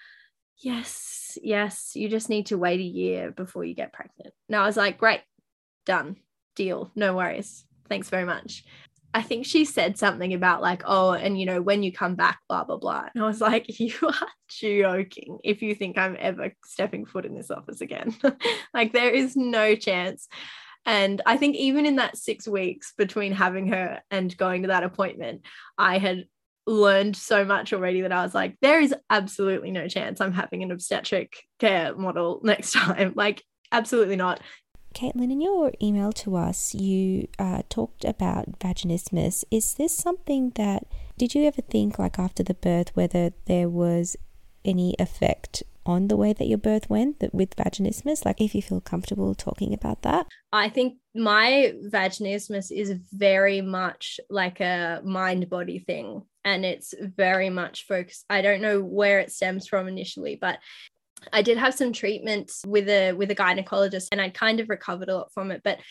yes, yes, you just need to wait a year before you get pregnant. And I was like, great, done, deal, no worries. Thanks very much. I think she said something about like, oh, and you know, when you come back, blah, blah, blah. And I was like, you are joking if you think I'm ever stepping foot in this office again. Like there is no chance. And I think even in that six weeks between having her and going to that appointment, I had learned so much already that I was like, there is absolutely no chance I'm having an obstetric care model next time. Like, absolutely not. Caitlin, in your email to us, you uh, talked about vaginismus. Is this something that, did you ever think like after the birth whether there was any effect on the way that your birth went that with vaginismus? Like if you feel comfortable talking about that? I think my vaginismus is very much like a mind-body thing, and it's very much focused. I don't know where it stems from initially, but I did have some treatment with a with a gynecologist, and I kind of recovered a lot from it. But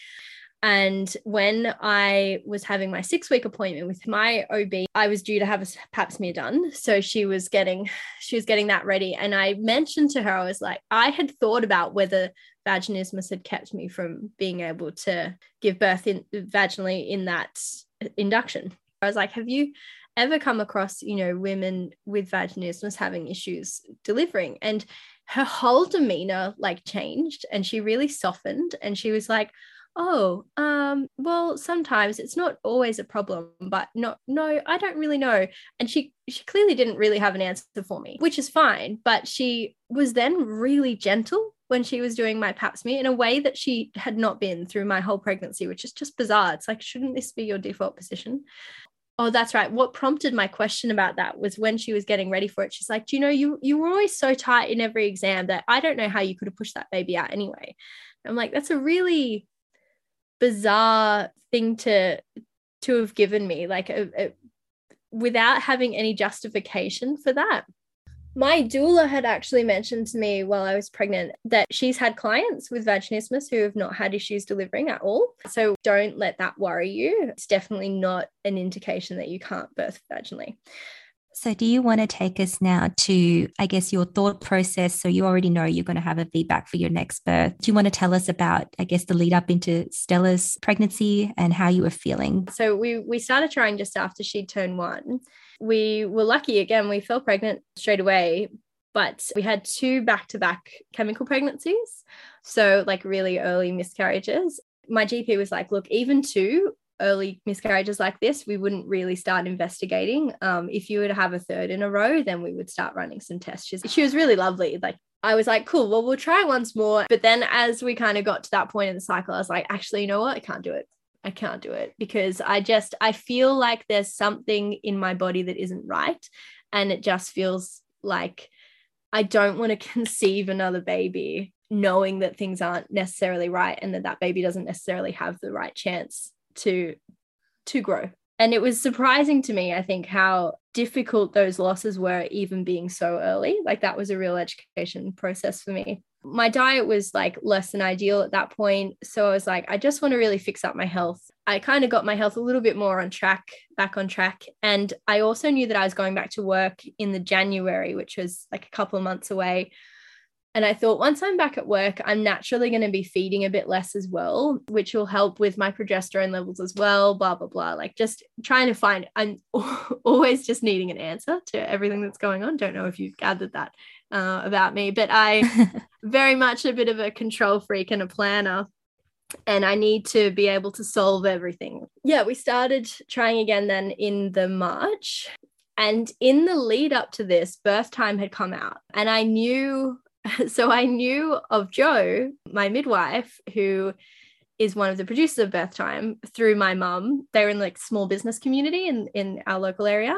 and when I was having my six week appointment with my O B, I was due to have a pap smear done. So she was getting she was getting that ready. And I mentioned to her, I was like, I had thought about whether vaginismus had kept me from being able to give birth in vaginally in that induction. I was like, have you ever come across, you know, women with vaginismus having issues delivering? And her whole demeanor like changed, and she really softened, and she was like, oh, um, well, sometimes it's not always a problem, but no, no, I don't really know. And she, she clearly didn't really have an answer for me, which is fine. But she was then really gentle when she was doing my pap smear in a way that she had not been through my whole pregnancy, which is just bizarre. It's like, shouldn't this be your default position? Oh, that's right. What prompted my question about that was when she was getting ready for it. She's like, do you know, you, you were always so tight in every exam that I don't know how you could have pushed that baby out anyway. I'm like, that's a really bizarre thing to to have given me, like a, a, without having any justification for that. My doula had actually mentioned to me while I was pregnant that she's had clients with vaginismus who have not had issues delivering at all. So don't let that worry you. It's definitely not an indication that you can't birth vaginally. So do you want to take us now to, I guess, your thought process? So you already know you're going to have a V BAC for your next birth. Do you want to tell us about, I guess, the lead up into Stella's pregnancy and how you were feeling? So we we started trying just after she turned one. We were lucky, again, we fell pregnant straight away, but we had two back-to-back chemical pregnancies. So like really early miscarriages. My G P was like, look, even two early miscarriages like this, we wouldn't really start investigating. Um, if you were to have a third in a row, then we would start running some tests. She, she was really lovely. Like I was like, cool, well, we'll try once more. But then as we kind of got to that point in the cycle, I was like, actually, you know what? I can't do it. I can't do it because I just, I feel like there's something in my body that isn't right. And it just feels like, I don't want to conceive another baby knowing that things aren't necessarily right and that that baby doesn't necessarily have the right chance to to grow. And it was surprising to me, I think, how difficult those losses were, even being so early. Like, that was a real education process for me. My diet was like less than ideal at that point. So I was like, I just want to really fix up my health. I kind of got my health a little bit more on track, back on track. And I also knew that I was going back to work in the January, which was like a couple of months away. And I thought, once I'm back at work, I'm naturally going to be feeding a bit less as well, which will help with my progesterone levels as well, blah, blah, blah. Like, just trying to find, I'm always just needing an answer to everything that's going on. Don't know if you've gathered that uh, about me, but I very much a bit of a control freak and a planner. And I need to be able to solve everything. Yeah, we started trying again then in the March. And in the lead up to this, birth time had come out. And I knew... So I knew of Jo, my midwife, who is one of the producers of Birth Time, through my mum. They're in like small business community in, in our local area.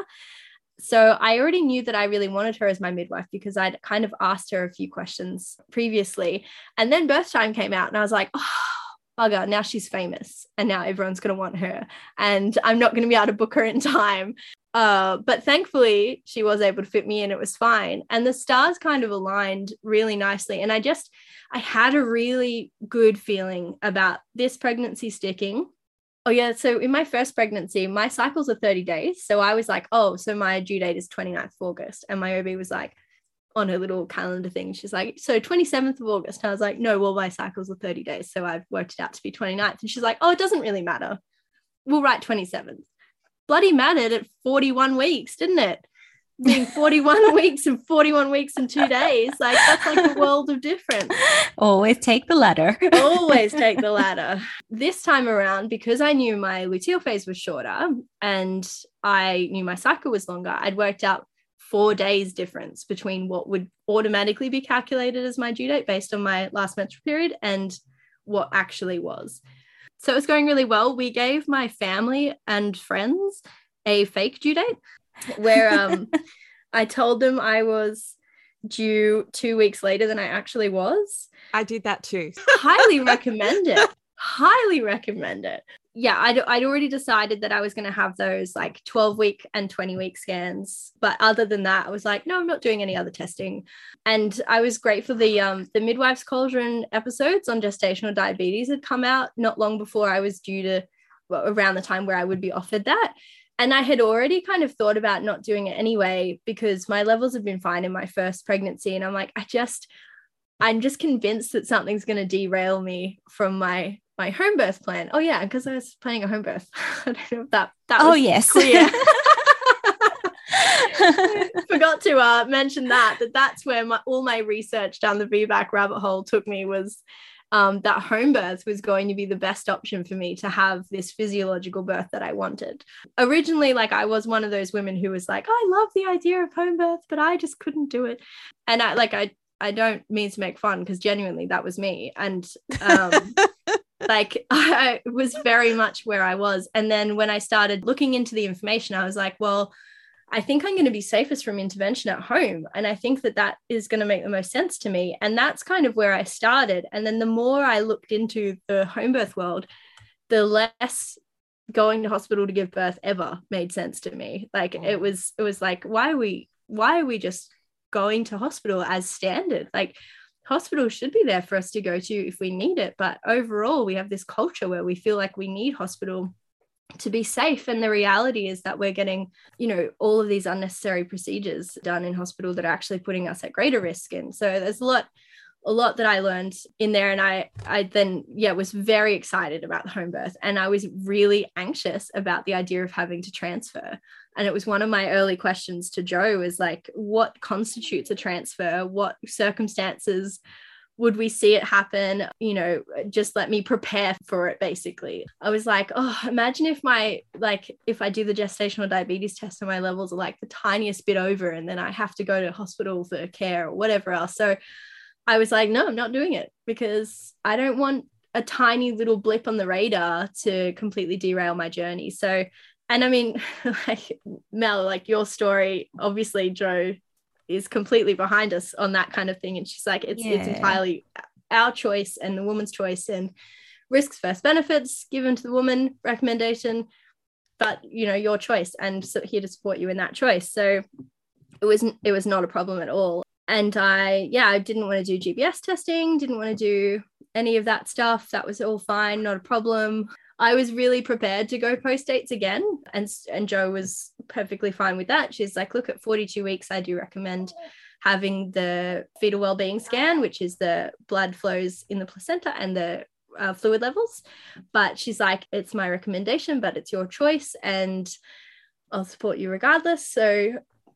So I already knew that I really wanted her as my midwife because I'd kind of asked her a few questions previously. And then Birth Time came out and I was like, oh, bugger, now she's famous and now everyone's going to want her. And I'm not going to be able to book her in time. Uh, but thankfully, she was able to fit me in. It was fine. And the stars kind of aligned really nicely. And I just, I had a really good feeling about this pregnancy sticking. Oh, yeah. So in my first pregnancy, my cycles are thirty days. So I was like, oh, so my due date is twenty-ninth of August. And my O B was like, on her little calendar thing, she's like, so twenty-seventh of August. And I was like, no, well, my cycles are thirty days. So I've worked it out to be twenty-ninth. And she's like, oh, it doesn't really matter. We'll write twenty-seventh. Bloody mattered at forty-one weeks, didn't it? Being forty-one weeks and forty-one weeks and two days, like, that's like a world of difference. Always take the ladder. Always take the ladder. This time around, because I knew my luteal phase was shorter and I knew my cycle was longer, I'd worked out four days difference between what would automatically be calculated as my due date based on my last menstrual period and what actually was. So it was going really well. We gave my family and friends a fake due date where um, I told them I was due two weeks later than I actually was. I did that too. Highly recommend it. Highly recommend it. Yeah, I'd, I'd already decided that I was going to have those like twelve week and twenty week scans. But other than that, I was like, no, I'm not doing any other testing. And I was grateful the um, the Midwife's Cauldron episodes on gestational diabetes had come out not long before I was due to, well, around the time where I would be offered that. And I had already kind of thought about not doing it anyway because my levels have been fine in my first pregnancy. And I'm like, I just, I'm just convinced that something's going to derail me from my my home birth plan. Oh yeah, because I was planning a home birth. I don't know if that that was oh yes clear. Forgot to uh, mention that that that's where my, all my research down the V BAC rabbit hole took me, was um, that home birth was going to be the best option for me to have this physiological birth that I wanted. Originally, like, I was one of those women who was like, I love the idea of home birth, but I just couldn't do it. And I like I I don't mean to make fun, because genuinely that was me. And um like, I was very much where I was. And then when I started looking into the information, I was like, well, I think I'm going to be safest from intervention at home. And I think that that is going to make the most sense to me. And that's kind of where I started. And then the more I looked into the home birth world, the less going to hospital to give birth ever made sense to me. Like, it was, it was like, why are we, why are we just going to hospital as standard? Like, hospital should be there for us to go to if we need it. But overall, we have this culture where we feel like we need hospital to be safe. And the reality is that we're getting, you know, all of these unnecessary procedures done in hospital that are actually putting us at greater risk. And so there's a lot, a lot that I learned in there. And I, I then, yeah, was very excited about the home birth. And I was really anxious about the idea of having to transfer. And it was one of my early questions to Jo, was like, what constitutes a transfer? What circumstances would we see it happen? You know, just let me prepare for it, basically. I was like, oh, imagine if my, like, if I do the gestational diabetes test and my levels are like the tiniest bit over, and then I have to go to hospital for care or whatever else. So I was like, no, I'm not doing it, because I don't want a tiny little blip on the radar to completely derail my journey. So, and I mean, like, Mel, like, your story, obviously Jo is completely behind us on that kind of thing. And she's like, it's, yeah. it's entirely our choice and the woman's choice, and risks versus benefits given to the woman recommendation, but you know, your choice, and so here to support you in that choice. So it wasn't, it was not a problem at all. And I, yeah, I didn't want to do G B S testing, didn't want to do any of that stuff. That was all fine, not a problem. I was really prepared to go post dates again. And, and Jo was perfectly fine with that. She's like, look, at forty-two weeks, I do recommend having the fetal wellbeing scan, which is the blood flows in the placenta and the uh, fluid levels. But she's like, it's my recommendation, but it's your choice, and I'll support you regardless. So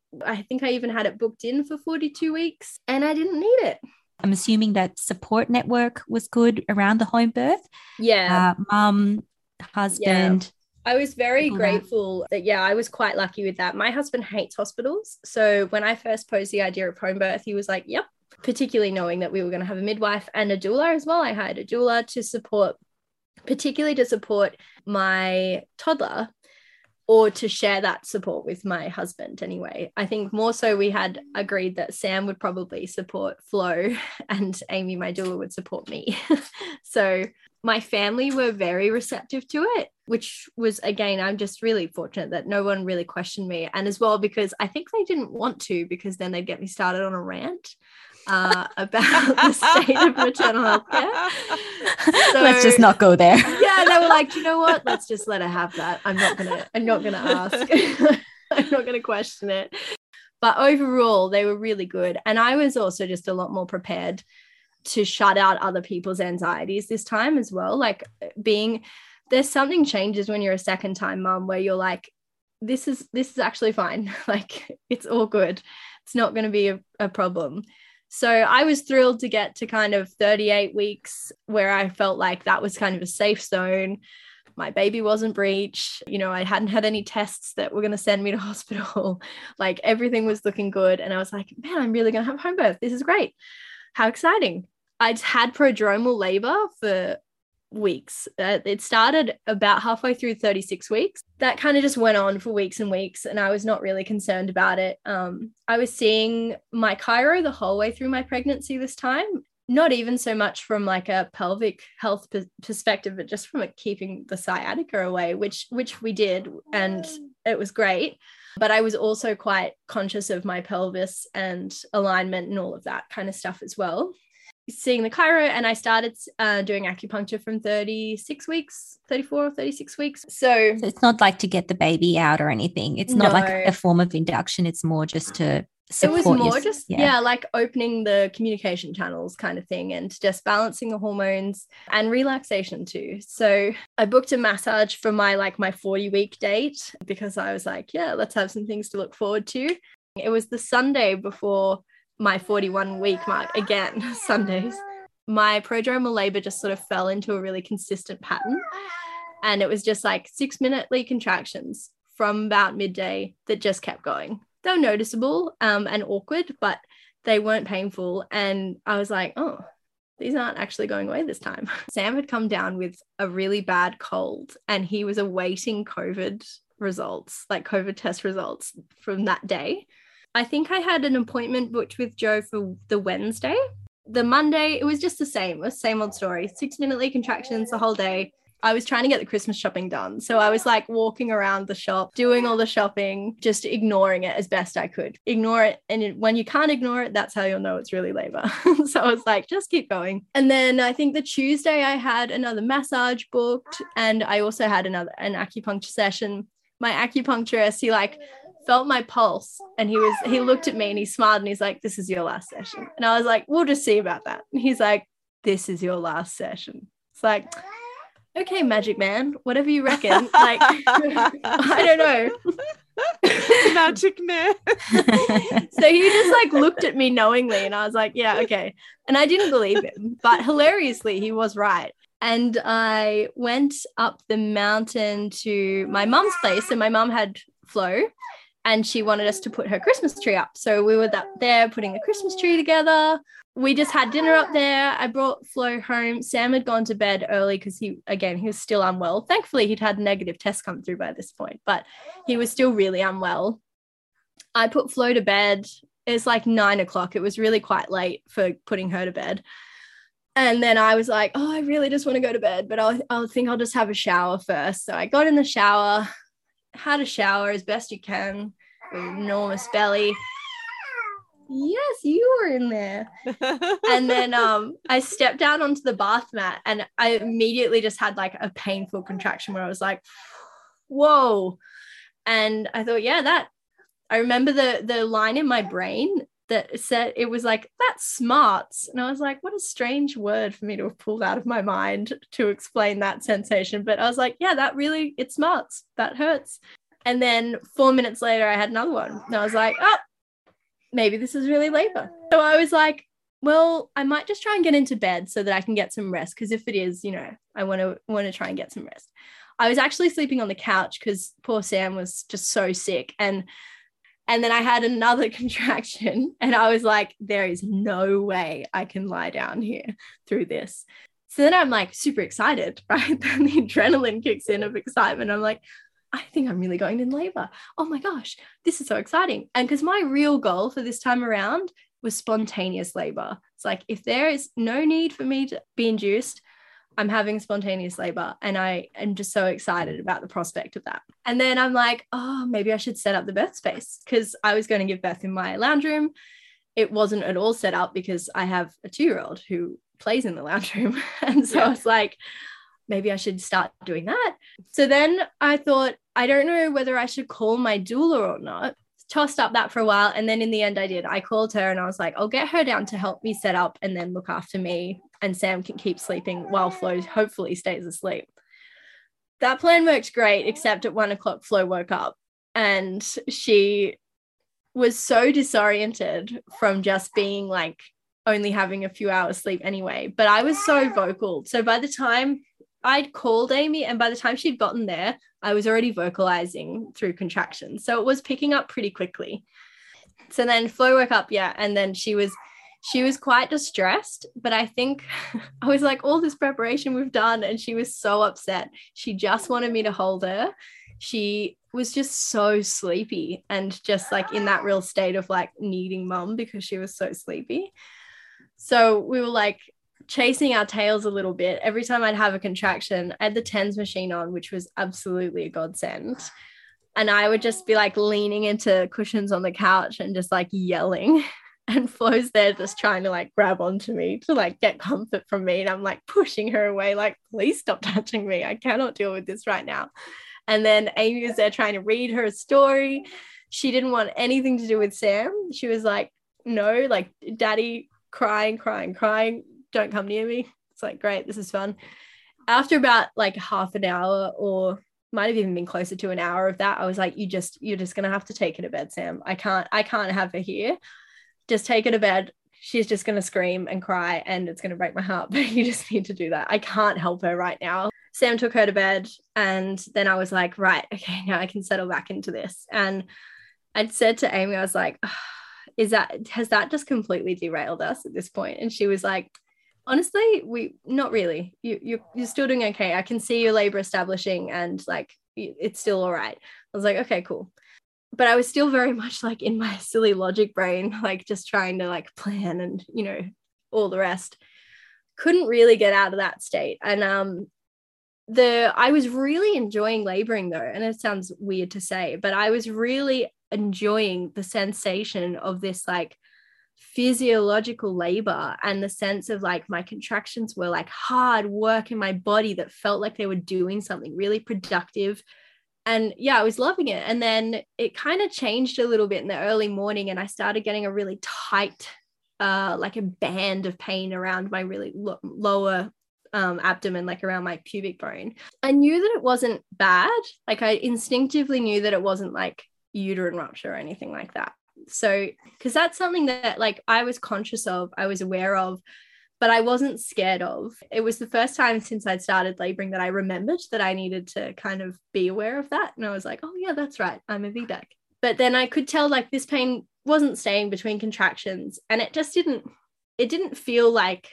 I think I even had it booked in for forty-two weeks, and I didn't need it. I'm assuming that support network was good around the home birth. Yeah. Uh, mum, husband. Yeah. I was very grateful that, yeah, I was quite lucky with that. My husband hates hospitals. So when I first posed the idea of home birth, he was like, yep, particularly knowing that we were going to have a midwife and a doula as well. I hired a doula to support, particularly to support my toddler, or to share that support with my husband anyway. I think more so we had agreed that Sam would probably support Flo and Amy, my doula, would support me. So my family were very receptive to it, which was, again, I'm just really fortunate that no one really questioned me. And as well, because I think they didn't want to, because then they'd get me started on a rant uh, about the state of maternal health care. So, let's just not go there. Yeah, they were like, you know what? Let's just let her have that. I'm not gonna. I'm not gonna ask. I'm not gonna question it. But overall, they were really good, and I was also just a lot more prepared to shut out other people's anxieties this time as well. Like being, there's something changes when you're a second time mum where you're like, this is this is actually fine. Like it's all good. It's not going to be a, a problem. So I was thrilled to get to kind of thirty-eight weeks where I felt like that was kind of a safe zone. My baby wasn't breech. You know, I hadn't had any tests that were going to send me to hospital. Like everything was looking good. And I was like, man, I'm really going to have home birth. This is great. How exciting. I'd had prodromal labor for weeks. Uh, it started about halfway through thirty-six weeks. That kind of just went on for weeks and weeks, and I was not really concerned about it. Um, I was seeing my chiro the whole way through my pregnancy this time, not even so much from like a pelvic health p- perspective, but just from a keeping the sciatica away, which which we did, and it was great. But I was also quite conscious of my pelvis and alignment and all of that kind of stuff as well. Seeing the chiro, and I started uh, doing acupuncture from thirty-six weeks, thirty-four or thirty-six weeks. So, so it's not like to get the baby out or anything. It's not no. like a form of induction. It's more just to support. It was more your, just, yeah. yeah, like opening the communication channels kind of thing, and just balancing the hormones and relaxation too. So I booked a massage for my, like my forty week date, because I was like, yeah, let's have some things to look forward to. It was the Sunday before my forty-one week mark, again, Sundays. My prodromal labor just sort of fell into a really consistent pattern. And it was just like six minutely contractions from about midday that just kept going. They were noticeable um, and awkward, but they weren't painful. And I was like, oh, these aren't actually going away this time. Sam had come down with a really bad cold, and he was awaiting COVID results, like COVID test results from that day. I think I had an appointment booked with Jo for the Wednesday. The Monday, it was just the same. It was the same old story. Six minutely contractions the whole day. I was trying to get the Christmas shopping done. So I was like walking around the shop, doing all the shopping, just ignoring it as best I could. Ignore it. And it, when you can't ignore it, that's how you'll know it's really labor. So I was like, just keep going. And then I think the Tuesday I had another massage booked, and I also had another an acupuncture session. My acupuncturist, he like felt my pulse, and he was he looked at me and he smiled and he's like, this is your last session. And I was like, we'll just see about that. And he's like, this is your last session. It's like, okay, magic man, whatever you reckon. Like, I don't know. Magic man. So he just like looked at me knowingly, and I was like, yeah, okay. And I didn't believe him, but hilariously he was right. And I went up the mountain to my mum's place, and my mum had Flo, and she wanted us to put her Christmas tree up. So we were up there putting the Christmas tree together. We just had dinner up there. I brought Flo home. Sam had gone to bed early because he, again, he was still unwell. Thankfully, he'd had a negative test come through by this point, but he was still really unwell. I put Flo to bed. it's like nine o'clock. It was really quite late for putting her to bed. And then I was like, oh, I really just want to go to bed, but I'll, I'll think I'll just have a shower first. So I got in the shower, had a shower as best you can with an enormous belly. Yes, you were in there. And then um, I stepped down onto the bath mat and I immediately just had like a painful contraction where I was like, whoa. And I thought, yeah, that, I remember the the line in my brain that said, it was like, that smarts. And I was like, what a strange word for me to have pulled out of my mind to explain that sensation. But I was like, yeah, that really, it smarts. That hurts. And then four minutes later, I had another one. And I was like, oh, maybe this is really labor. So I was like, well, I might just try and get into bed so that I can get some rest. Because if it is, you know, I want to want to try and get some rest. I was actually sleeping on the couch because poor Sam was just so sick. And And then I had another contraction and I was like, there is no way I can lie down here through this. So then I'm like super excited, right? Then the adrenaline kicks in of excitement. I'm like, I think I'm really going in labor. Oh my gosh, this is so exciting. And because my real goal for this time around was spontaneous labor. It's like, if there is no need for me to be induced, I'm having spontaneous labor. And I am just so excited about the prospect of that. And then I'm like, oh, maybe I should set up the birth space because I was going to give birth in my lounge room. It wasn't at all set up because I have a two-year-old who plays in the lounge room. And so yeah. I was like, maybe I should start doing that. So then I thought, I don't know whether I should call my doula or not. Tossed up that for a while. And then in the end, I did. I called her and I was like, I'll get her down to help me set up and then look after me. And Sam can keep sleeping while Flo hopefully stays asleep. That plan worked great, except at one o'clock, Flo woke up and she was so disoriented from just being like only having a few hours sleep anyway. But I was so vocal. So by the time I'd called Amy and by the time she'd gotten there, I was already vocalizing through contractions. So it was picking up pretty quickly. So then Flo woke up, yeah, and then she was She was quite distressed, but I think I was like, all this preparation we've done, and she was so upset. She just wanted me to hold her. She was just so sleepy and just like in that real state of like needing mum because she was so sleepy. So we were like chasing our tails a little bit. Every time I'd have a contraction, I had the TENS machine on, which was absolutely a godsend. And I would just be like leaning into cushions on the couch and just like yelling. And Flo's there just trying to like grab onto me to like get comfort from me. And I'm like pushing her away, like, please stop touching me. I cannot deal with this right now. And then Amy was there trying to read her a story. She didn't want anything to do with Sam. She was like, no, like daddy crying, crying, crying. Don't come near me. It's like, great, this is fun. After about like half an hour or might have even been closer to an hour of that, I was like, you just, you're just going to have to take her to bed, Sam. I can't, I can't have her here. Just take her to bed. She's just going to scream and cry and it's going to break my heart, but you just need to do that. I can't help her right now. Sam took her to bed and then I was like, right, okay, now I can settle back into this. And I'd said to Amy, I was like, oh, is that, has that just completely derailed us at this point? And she was like, honestly, we, not really. You, you, you're still doing okay. I can see your labor establishing and like, it's still all right. I was like, okay, cool. But I was still very much like in my silly logic brain, like just trying to like plan and, you know, all the rest. Couldn't really get out of that state. And um, the I was really enjoying laboring though. And it sounds weird to say, but I was really enjoying the sensation of this like physiological labor and the sense of like my contractions were like hard work in my body that felt like they were doing something really productive. And yeah, I was loving it. And then it kind of changed a little bit in the early morning and I started getting a really tight, uh, like a band of pain around my really lo- lower um, abdomen, like around my pubic bone. I knew that it wasn't bad. Like I instinctively knew that it wasn't like uterine rupture or anything like that. So, because that's something that like I was conscious of, I was aware of, but I wasn't scared of. It was the first time since I'd started laboring that I remembered that I needed to kind of be aware of that. And I was like, oh yeah, that's right. I'm a V B A C. But then I could tell like this pain wasn't staying between contractions and it just didn't, it didn't feel like,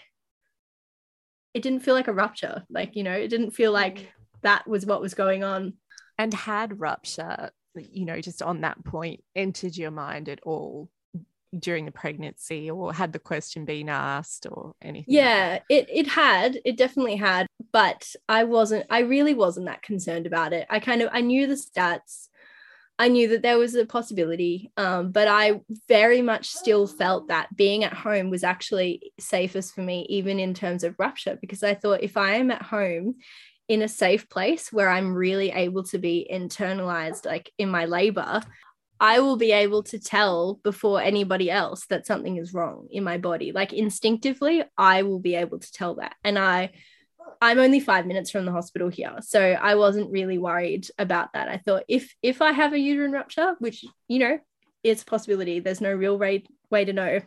it didn't feel like a rupture. Like, you know, it didn't feel like that was what was going on. And had rupture, you know, just on that point entered your mind at all during the pregnancy, or had the question been asked or anything? Yeah, like it it had, it definitely had, but I wasn't, I really wasn't that concerned about it. I kind of, I knew the stats. I knew that there was a possibility, um, but I very much still felt that being at home was actually safest for me, even in terms of rupture, because I thought if I am at home in a safe place where I'm really able to be internalized, like in my labor, I will be able to tell before anybody else that something is wrong in my body. Like instinctively, I will be able to tell that. And I, I'm only five minutes from the hospital here, so I wasn't really worried about that. I thought if if I have a uterine rupture, which, you know, it's a possibility, there's no real way, way to know,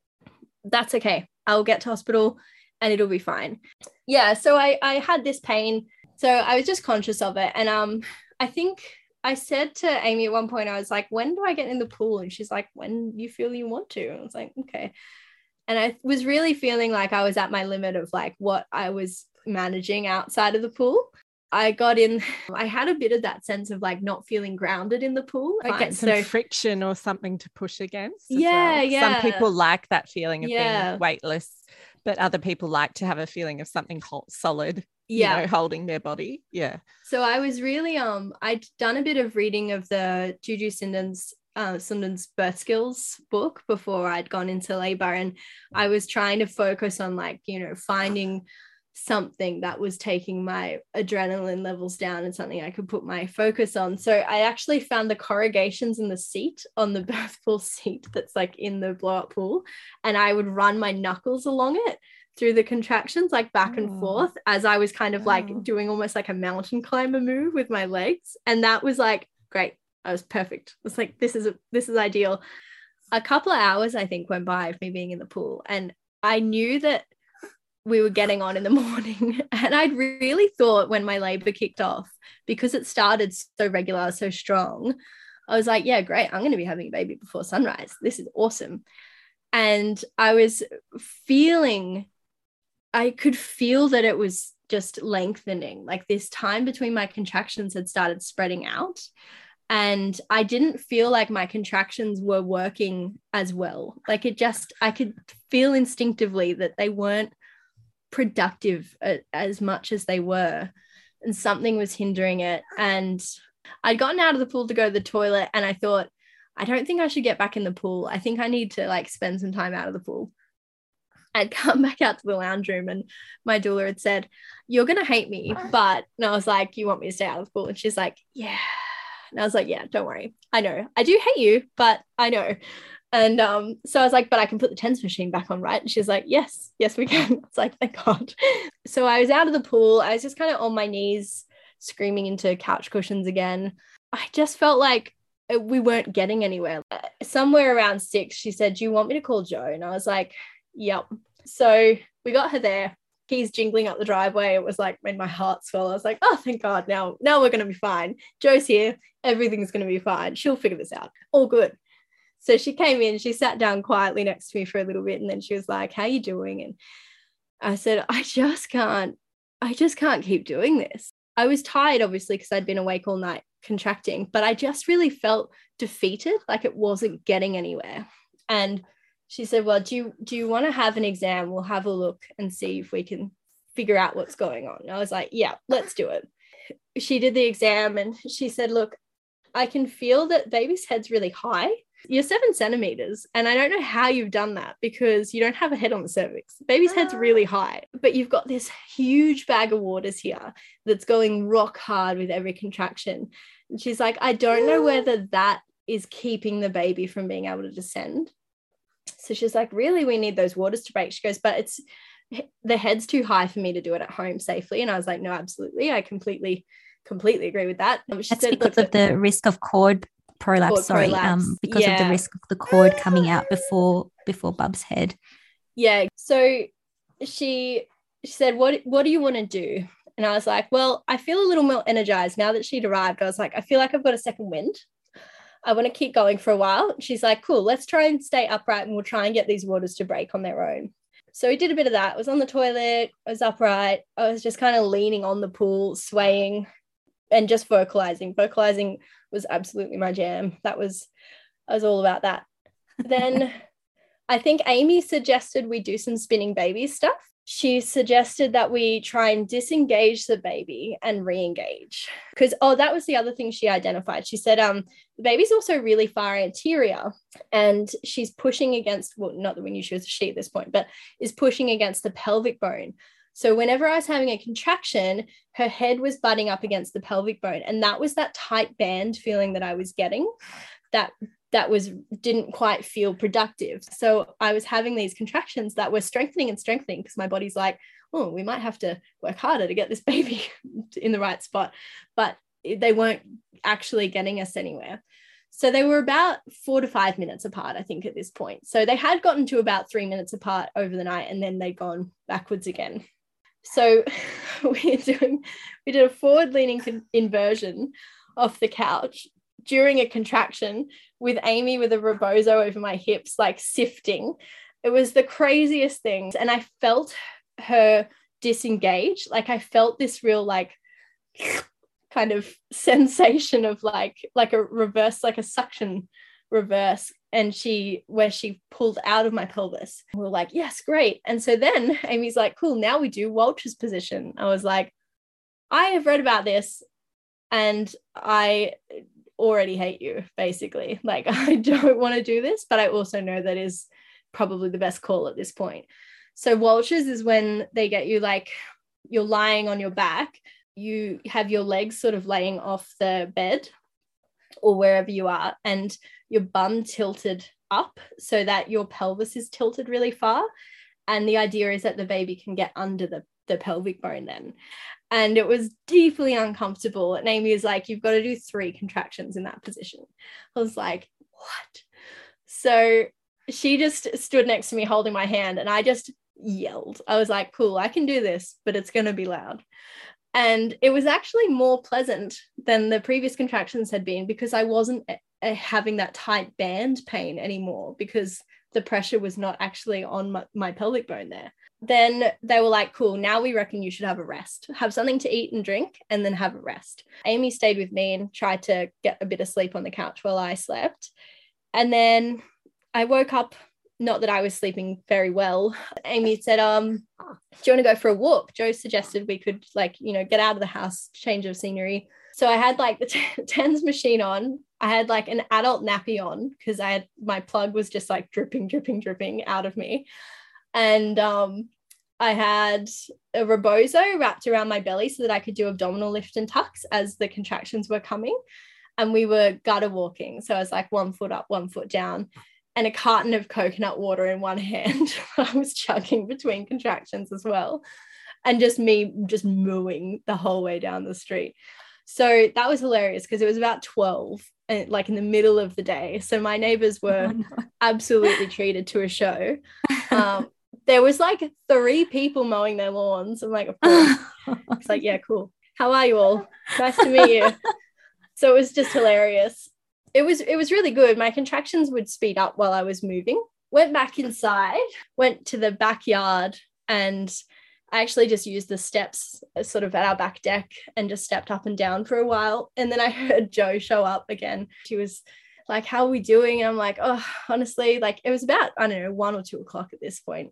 that's okay. I'll get to hospital and it'll be fine. Yeah, so I, I had this pain. So I was just conscious of it. And um, I think I said to Amy at one point, I was like, when do I get in the pool? And she's like, when you feel you want to. And I was like, okay. And I was really feeling like I was at my limit of like what I was managing outside of the pool. I got in, I had a bit of that sense of like not feeling grounded in the pool. I get some so, friction or something to push against. Yeah, well. yeah. Some people like that feeling of yeah. being weightless, but other people like to have a feeling of something solid, yeah. you know, holding their body. Yeah. So I was really, um, I'd done a bit of reading of the Juju Sinden's Uh, Sunden's birth skills book before I'd gone into labor, and I was trying to focus on like, you know, finding something that was taking my adrenaline levels down and something I could put my focus on. So I actually found the corrugations in the seat on the birth pool seat that's like in the blow up pool, and I would run my knuckles along it through the contractions, like back and oh. forth, as I was kind of oh. like doing almost like a mountain climber move with my legs. And that was like great. I was perfect. It was like, this is a, this is ideal. A couple of hours, I think, went by of me being in the pool, and I knew that we were getting on in the morning. And I'd really thought when my labor kicked off, because it started so regular, so strong, I was like, yeah, great. I'm going to be having a baby before sunrise. This is awesome. And I was feeling, I could feel that it was just lengthening. Like this time between my contractions had started spreading out. And I didn't feel like my contractions were working as well. Like it just, I could feel instinctively that they weren't productive a, as much as they were. And something was hindering it. And I'd gotten out of the pool to go to the toilet, and I thought, I don't think I should get back in the pool. I think I need to like spend some time out of the pool. I'd come back out to the lounge room, and my doula had said, you're going to hate me, but, and I was like, you want me to stay out of the pool? And she's like, yeah. And I was like, yeah, don't worry. I know. I do hate you, but I know. And um, so I was like, but I can put the TENS machine back on, right? And she's like, yes, yes, we can. It's like, thank God. So I was out of the pool. I was just kind of on my knees, screaming into couch cushions again. I just felt like we weren't getting anywhere. Somewhere around six, she said, do you want me to call Jo? And I was like, yep. So we got her there. Keys jingling up the driveway. It was like made my heart swell. I was like, oh, thank God. Now, now we're going to be fine. Jo's here. Everything's going to be fine. She'll figure this out. All good. So she came in, she sat down quietly next to me for a little bit. And then she was like, how you doing? And I said, I just can't, I just can't keep doing this. I was tired, obviously, because I'd been awake all night contracting, but I just really felt defeated. Like it wasn't getting anywhere. And she said, well, do you, do you want to have an exam? We'll have a look and see if we can figure out what's going on. And I was like, yeah, let's do it. She did the exam and she said, look, I can feel that baby's head's really high. You're seven centimeters. And I don't know how you've done that because you don't have a head on the cervix. Baby's head's really high, but you've got this huge bag of waters here that's going rock hard with every contraction. And she's like, I don't know whether that is keeping the baby from being able to descend. So she's like, really, we need those waters to break. She goes, but it's, the head's too high for me to do it at home safely. And I was like, no, absolutely. I completely, completely agree with that. She That's said, because of the risk of cord prolapse, cord sorry, prolapse. Um, because yeah. of the risk of the cord coming out before before Bub's head. Yeah. So she she said, what, what do you want to do? And I was like, well, I feel a little more energized now that she'd arrived. I was like, I feel like I've got a second wind. I want to keep going for a while. She's like, cool, let's try and stay upright and we'll try and get these waters to break on their own. So we did a bit of that. I was on the toilet, I was upright. I was just kind of leaning on the pool, swaying and just vocalizing. Vocalizing was absolutely my jam. That was, I was all about that. Then I think Amy suggested we do some spinning baby stuff. She suggested that we try and disengage the baby and re-engage. Because, oh, that was the other thing she identified. She said, um, the baby's also really far anterior and she's pushing against, well, not that we knew she was a she at this point, but is pushing against the pelvic bone. So whenever I was having a contraction, her head was butting up against the pelvic bone. And that was that tight band feeling that I was getting that that was didn't quite feel productive. So I was having these contractions that were strengthening and strengthening because my body's like, oh, we might have to work harder to get this baby in the right spot. But they weren't actually getting us anywhere. So they were about four to five minutes apart, I think, at this point. So they had gotten to about three minutes apart over the night and then they'd gone backwards again. So we're doing, we did a forward-leaning con- inversion off the couch during a contraction with Amy with a rebozo over my hips, like sifting. It was the craziest thing. And I felt her disengage. Like I felt this real like kind of sensation of like, like a reverse, like a suction reverse. And she, where she pulled out of my pelvis. We were like, yes, great. And so then Amy's like, cool, now we do Walsh's position. I was like, I have read about this and I already hate you, basically. Like, I don't want to do this, but I also know that is probably the best call at this point. So Walsh's is when they get you like, you're lying on your back, you have your legs sort of laying off the bed or wherever you are, and your bum tilted up so that your pelvis is tilted really far. And the idea is that the baby can get under the, the pelvic bone then. And it was deeply uncomfortable. And Amy was like, you've got to do three contractions in that position. I was like, what? So she just stood next to me holding my hand and I just yelled. I was like, cool, I can do this, but it's going to be loud. And it was actually more pleasant than the previous contractions had been because I wasn't uh, having that tight band pain anymore because the pressure was not actually on my, my pelvic bone there. Then they were like, cool, now we reckon you should have a rest, have something to eat and drink, and then have a rest. Amy stayed with me and tried to get a bit of sleep on the couch while I slept. And then I woke up, not that I was sleeping very well. Amy said, um, do you want to go for a walk? Joe suggested we could like, you know, get out of the house, change of scenery. So I had like the t- TENS machine on. I had like an adult nappy on because I had, my plug was just like dripping, dripping, dripping out of me. And um, I had a rebozo wrapped around my belly so that I could do abdominal lift and tucks as the contractions were coming. And we were gutter walking. So I was like one foot up, one foot down, and a carton of coconut water in one hand. I was chugging between contractions as well. And just me just mooing the whole way down the street. So that was hilarious because it was about twelve, and like in the middle of the day. So my neighbors were oh, no. absolutely treated to a show. Um, there was like three people mowing their lawns. I'm like, of course. It's like, yeah, cool. How are you all? Nice to meet you. So it was just hilarious. It was it was really good. My contractions would speed up while I was moving. Went back inside, went to the backyard, and I actually just used the steps sort of at our back deck and just stepped up and down for a while. And then I heard Joe show up again. She was like, how are we doing? And I'm like, oh, honestly, like it was about, I don't know, one or two o'clock at this point.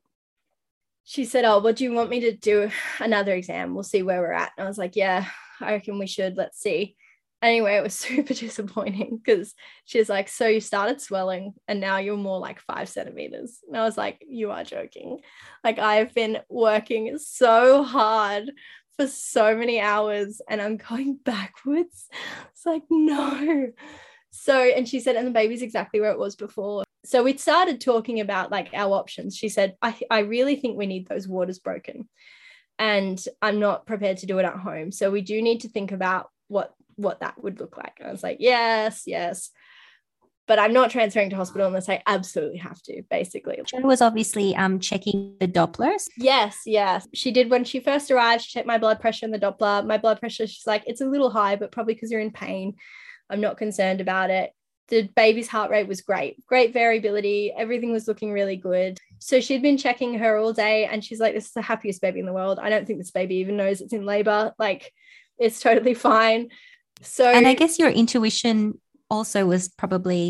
She said, oh, what do you want me to do? Another exam. We'll see where we're at. And I was like, yeah, I reckon we should. Let's see. Anyway, it was super disappointing because she's like, so you started swelling and now you're more like five centimeters. And I was like, you are joking. Like I've been working so hard for so many hours and I'm going backwards. It's like, no. So, and she said, and the baby's exactly where it was before. So we started talking about like our options. She said, I, I really think we need those waters broken and I'm not prepared to do it at home. So we do need to think about what what that would look like. And I was like, yes, yes. But I'm not transferring to hospital unless I absolutely have to, basically. Joe was obviously um checking the Dopplers. Yes, yes. She did when she first arrived, she checked my blood pressure and the Doppler. My blood pressure, she's like, it's a little high, but probably because you're in pain. I'm not concerned about it. The baby's heart rate was great. Great variability. Everything was looking really good. So she'd been checking her all day and she's like, this is the happiest baby in the world. I don't think this baby even knows it's in labor. Like, it's totally fine. So, and I guess your intuition also was probably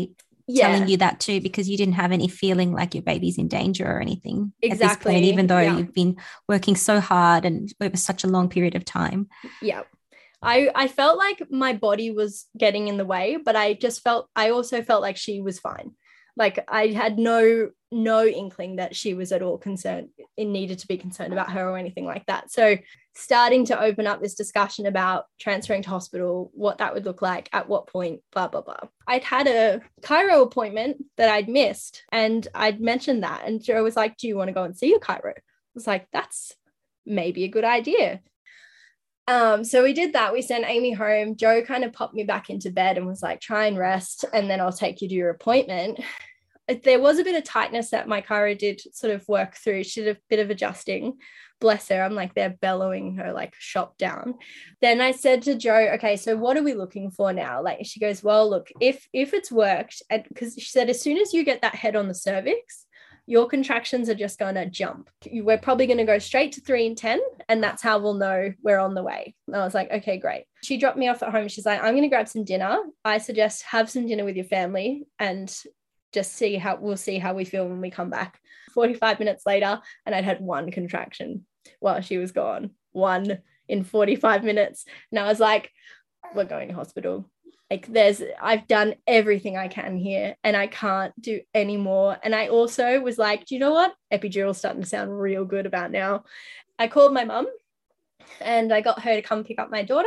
yeah. telling you that too, because you didn't have any feeling like your baby's in danger or anything. Exactly. At this point, even though yeah. you've been working so hard and over such a long period of time. Yeah. I, I felt like my body was getting in the way, but I just felt, I also felt like she was fine. Like I had no, no inkling that she was at all concerned, it needed to be concerned about her or anything like that. So starting to open up this discussion about transferring to hospital, what that would look like, at what point, blah, blah, blah. I'd had a chiro appointment that I'd missed and I'd mentioned that. And Joe was like, do you want to go and see your chiro? I was like, that's maybe a good idea. Um, so we did that. We sent Amy home. Joe kind of popped me back into bed and was like, try and rest, and then I'll take you to your appointment. There was a bit of tightness that my chiro did sort of work through. She did a bit of adjusting. Bless her. I'm like, they're bellowing her like shop down. Then I said to Joe, okay, so what are we looking for now? Like, she goes, well, look, if if it's worked, and because she said, as soon as you get that head on the cervix, your contractions are just going to jump. We're probably going to go straight to three and ten, and that's how we'll know we're on the way. And I was like, okay, great. She dropped me off at home. She's like, I'm going to grab some dinner. I suggest have some dinner with your family and just see how, we'll see how we feel when we come back. forty-five minutes later, and I'd had one contraction while she was gone. One in forty-five minutes. And I was like, we're going to hospital. Like there's, I've done everything I can here and I can't do any more. And I also was like, do you know what? Epidural's starting to sound real good about now. I called my mum and I got her to come pick up my daughter.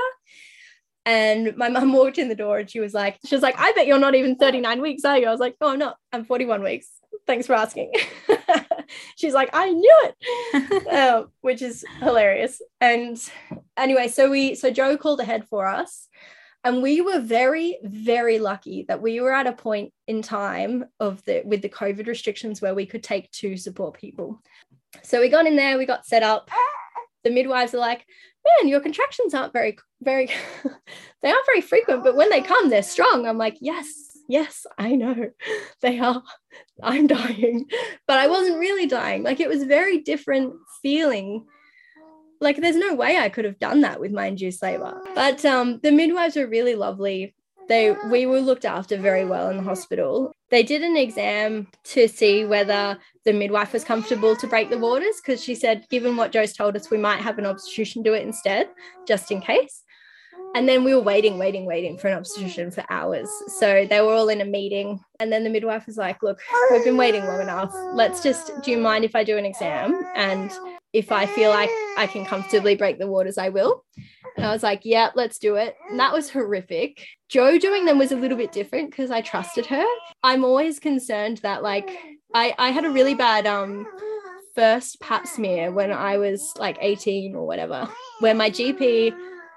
And my mum walked in the door and she was like, she was like, I bet you're not even thirty-nine weeks, are you? I was like, no, I'm not. I'm forty-one weeks. Thanks for asking. She's like, I knew it, uh, which is hilarious. And anyway, so we, so Joe called ahead for us. And we were very, very lucky that we were at a point in time of the with the COVID restrictions where we could take two support people. So we got in there, we got set up. The midwives are like, man, your contractions aren't very, very, they aren't very frequent, but when they come, they're strong. I'm like, yes, yes, I know they are. I'm dying, but I wasn't really dying. Like it was a very different feeling. Like there's no way I could have done that with my induced labor. But um, the midwives were really lovely. They we were looked after very well in the hospital. They did an exam to see whether the midwife was comfortable to break the waters, because she said, given what Joe's told us, we might have an obstetrician do it instead, just in case. And then we were waiting, waiting, waiting for an obstetrician for hours. So they were all in a meeting. And then the midwife was like, look, we've been waiting long enough. Let's just, do you mind if I do an exam? And if I feel like I can comfortably break the waters, I will. And I was like, yeah, let's do it. And that was horrific. Joe doing them was a little bit different because I trusted her. I'm always concerned that like, I, I had a really bad um first pap smear when I was like eighteen or whatever, where my G P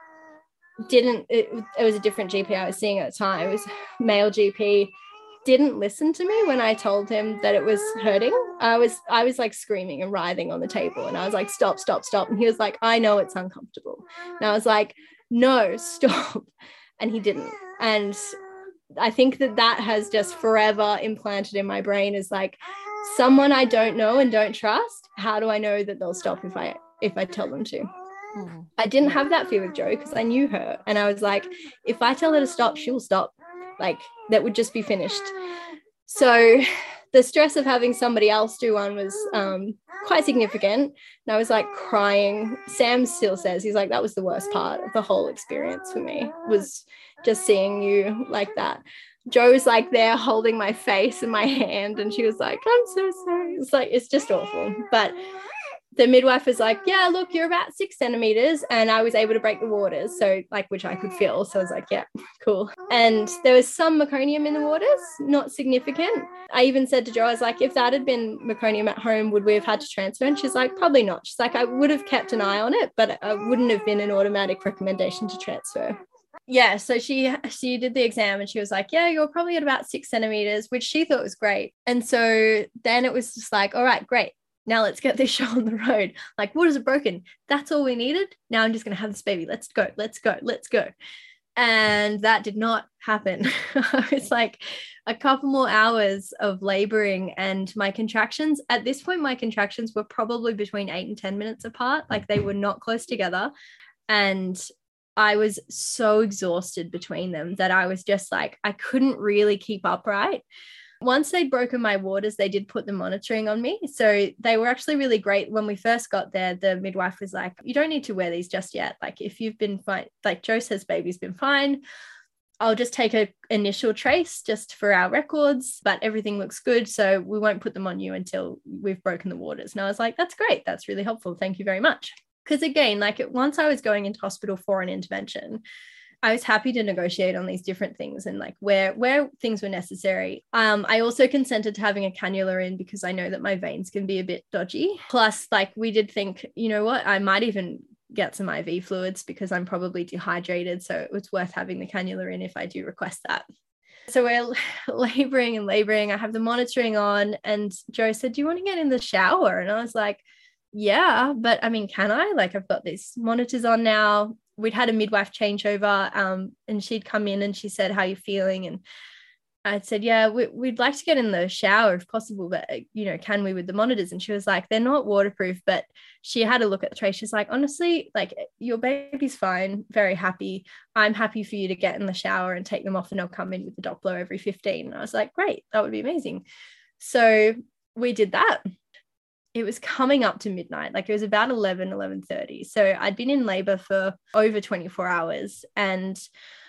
didn't, it, it was a different G P I was seeing at the time. It was male G P, didn't listen to me when I told him that it was hurting. I was I was like screaming and writhing on the table, and I was like, stop, stop, stop. And he was like, I know it's uncomfortable. And I was like, no, stop. And he didn't. And I think that that has just forever implanted in my brain is like, someone I don't know and don't trust, how do I know that they'll stop if I if I tell them to? Mm. I didn't have that fear with Joe because I knew her. And I was like, if I tell her to stop, she'll stop. Like that would just be finished. So the stress of having somebody else do one was um, quite significant. And I was like crying. Sam still says, he's like, that was the worst part of the whole experience for me, was just seeing you like that. Joe was like there holding my face and my hand, and she was like, I'm so sorry. It's like, it's just awful. But the midwife was like, yeah, look, you're about six centimeters. And I was able to break the waters. So like, which I could feel. So I was like, yeah, cool. And there was some meconium in the waters, not significant. I even said to Jo, I was like, if that had been meconium at home, would we have had to transfer? And she's like, probably not. She's like, I would have kept an eye on it, but it wouldn't have been an automatic recommendation to transfer. Yeah, so she she did the exam and she was like, yeah, you're probably at about six centimeters, which she thought was great. And so then it was just like, all right, great. Now let's get this show on the road. Like, waters are broken. That's all we needed. Now I'm just going to have this baby. Let's go. Let's go. Let's go. And that did not happen. It's like a couple more hours of laboring, and my contractions, at this point, my contractions were probably between eight and ten minutes apart. Like they were not close together. And I was so exhausted between them that I was just like, I couldn't really keep upright. Once they'd broken my waters, they did put the monitoring on me. So they were actually really great. When we first got there, the midwife was like, you don't need to wear these just yet. Like if you've been fine, like Joe says, baby's been fine. I'll just take a initial trace just for our records, but everything looks good. So we won't put them on you until we've broken the waters. And I was like, that's great. That's really helpful. Thank you very much. Because again, like once I was going into hospital for an intervention, I was happy to negotiate on these different things and like where where things were necessary. Um, I also consented to having a cannula in because I know that my veins can be a bit dodgy. Plus, like we did think, you know what, I might even get some I V fluids because I'm probably dehydrated. So it was worth having the cannula in if I do request that. So we're laboring and laboring. I have the monitoring on and Joe said, do you want to get in the shower? And I was like, yeah, but I mean, can I? Like I've got these monitors on now. We'd had a midwife changeover um, and she'd come in and she said, how are you feeling? And I said, yeah, we, we'd like to get in the shower if possible, but, you know, can we with the monitors? And she was like, they're not waterproof, but she had a look at the tray. She's like, honestly, like your baby's fine, very happy. I'm happy for you to get in the shower and take them off and I'll come in with the Doppler every fifteen. And I was like, great, that would be amazing. So we did that. It was coming up to midnight, like it was about eleven, eleven thirty. So I'd been in labor for over twenty-four hours and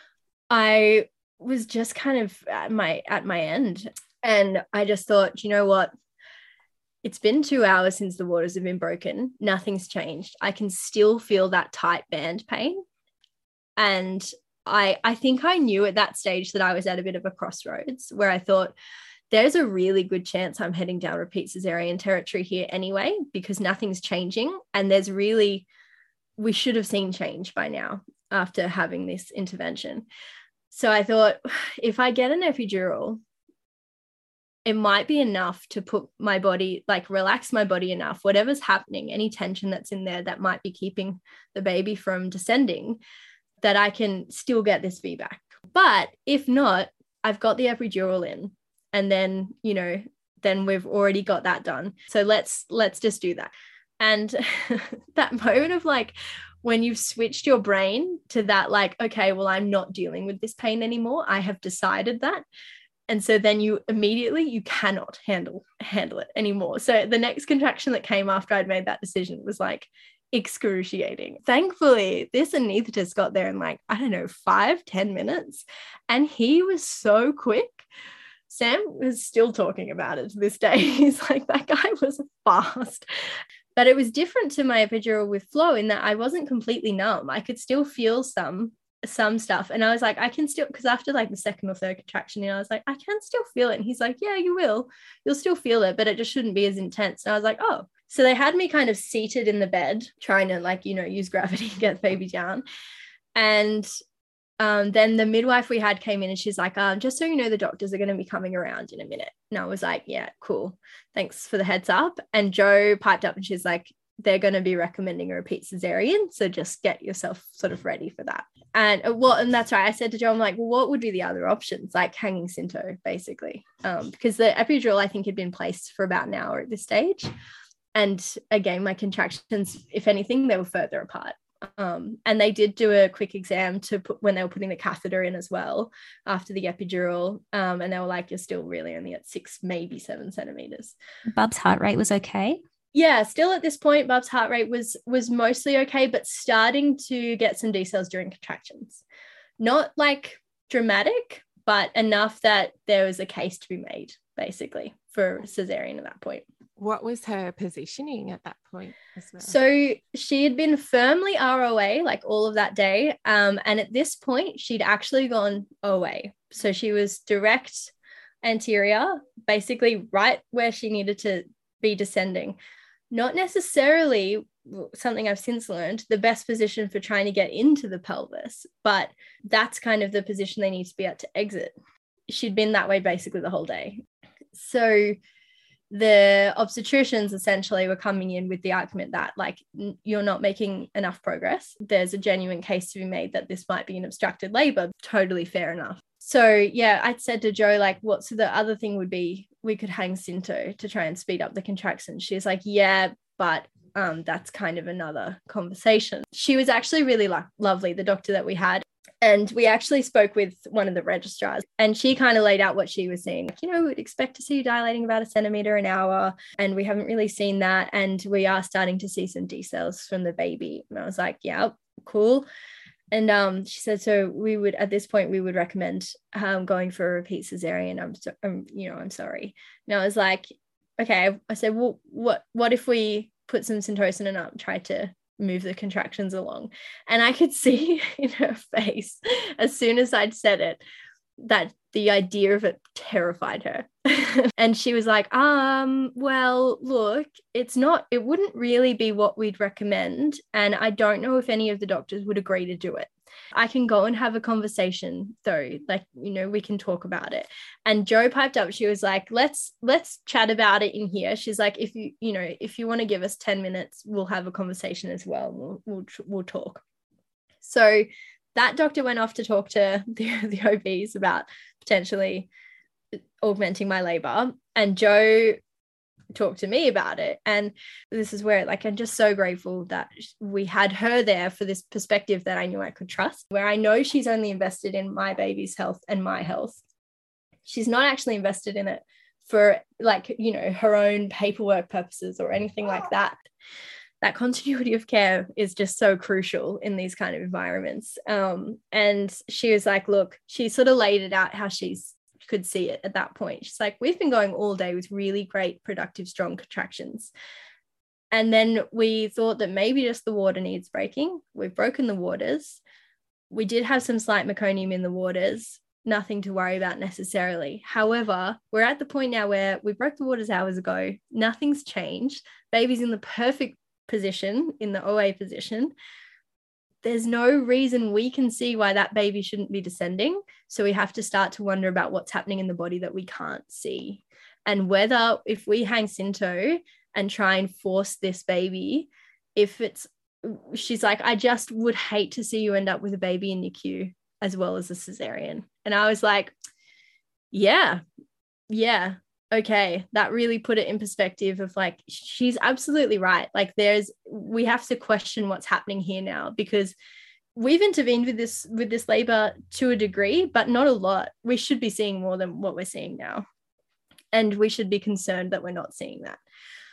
I was just kind of at my, at my end. And I just thought, you know what? It's been two hours since the waters have been broken. Nothing's changed. I can still feel that tight band pain. And I, I think I knew at that stage that I was at a bit of a crossroads where I thought, there's a really good chance I'm heading down repeat cesarean territory here anyway, because nothing's changing. And there's really, we should have seen change by now after having this intervention. So I thought, if I get an epidural, it might be enough to put my body, like relax my body enough, whatever's happening, any tension that's in there that might be keeping the baby from descending, that I can still get this feedback. But if not, I've got the epidural in. And then, you know, then we've already got that done. So let's, let's just do that. And that moment of like, when you've switched your brain to that, like, okay, well, I'm not dealing with this pain anymore. I have decided that. And so then you immediately, you cannot handle, handle it anymore. So the next contraction that came after I'd made that decision was like excruciating. Thankfully, this anaesthetist got there in like, I don't know, five, ten minutes. And he was so quick. Sam was still talking about it to this day. He's like, that guy was fast. But it was different to my epidural with Flo in that I wasn't completely numb. I could still feel some some stuff. And I was like, I can still, because after like the second or third contraction, you know, I was like, I can still feel it. And he's like, yeah, you will. You'll still feel it, but it just shouldn't be as intense. And I was like, oh. So they had me kind of seated in the bed, trying to like, you know, use gravity to get the baby down. And Um, then the midwife we had came in and she's like, um, just so you know, the doctors are going to be coming around in a minute. And I was like, yeah, cool. Thanks for the heads up. And Joe piped up and she's like, they're going to be recommending a repeat cesarean. So just get yourself sort of ready for that. And uh, well, and that's right. I said to Joe, I'm like, well, what would be the other options? Like hanging Synto, basically. Um, because the epidural, I think, had been placed for about an hour at this stage. And again, my contractions, if anything, they were further apart. Um, and they did do a quick exam to put when they were putting the catheter in as well after the epidural. Um, and they were like, you're still really only at six, maybe seven centimeters. Bub's heart rate was okay. Yeah, still at this point, Bub's heart rate was was mostly okay, but starting to get some decels during contractions. Not like dramatic, but enough that there was a case to be made, basically, for cesarean at that point. What was her positioning at that point as well? So she had been firmly R O A like all of that day. Um, and at this point, she'd actually gone O A. So she was direct anterior, basically right where she needed to be descending. Not necessarily something I've since learned, the best position for trying to get into the pelvis, but that's kind of the position they need to be at to exit. She'd been that way basically the whole day. So the obstetricians essentially were coming in with the argument that like you're not making enough progress. There's a genuine case to be made that this might be an obstructed labor. Totally fair enough. So yeah, I said to Joe, like, what's the other thing would be we could hang Synto to try and speed up the contractions. She's like, yeah, but um, that's kind of another conversation. She was actually really lo- lovely, the doctor that we had. And we actually spoke with one of the registrars, and she kind of laid out what she was seeing. You know, we'd expect to see you dilating about a centimetre an hour, and we haven't really seen that. And we are starting to see some decels from the baby. And I was like, yeah, cool. And um, she said, so we would, at this point, we would recommend um, going for a repeat cesarean. I'm, so, I'm, you know, I'm sorry. And I was like, okay. I said, well, what, what if we put some Syntocin and um, try to move the contractions along? And I could see in her face, as soon as I'd said it, that the idea of it terrified her. And she was like, um, well, look, it's not, it wouldn't really be what we'd recommend. And I don't know if any of the doctors would agree to do it. I can go and have a conversation though, like, you know, we can talk about it. And Jo piped up, she was like, let's, let's chat about it in here. She's like, if you, you know, if you want to give us ten minutes, we'll have a conversation as well. We'll, we'll, we'll talk. So that doctor went off to talk to the, the O Bs about potentially augmenting my labor. And Jo talked to me about it. And this is where, like, I'm just so grateful that we had her there for this perspective that I knew I could trust, where I know she's only invested in my baby's health and my health. She's not actually invested in it for, like, you know, her own paperwork purposes or anything like that. That continuity of care is just so crucial in these kind of environments. Um, and she was like, look, she sort of laid it out how she's could see it at that point. She's like, we've been going all day with really great, productive, strong contractions. And then we thought that maybe just the water needs breaking. We've broken the waters. We did have some slight meconium in the waters, nothing to worry about necessarily. However, we're at the point now where we broke the waters hours ago. Nothing's changed. Baby's in the perfect position, in the O A position. There's no reason we can see why that baby shouldn't be descending. So we have to start to wonder about what's happening in the body that we can't see. And whether, if we hang Synto and try and force this baby, if it's, she's like, I just would hate to see you end up with a baby in N I C U as well as a cesarean. And I was like, yeah, yeah. Okay, that really put it in perspective of, like, she's absolutely right. Like, there's, we have to question what's happening here now, because we've intervened with this with this labor to a degree, but not a lot. We should be seeing more than what we're seeing now, and we should be concerned that we're not seeing that.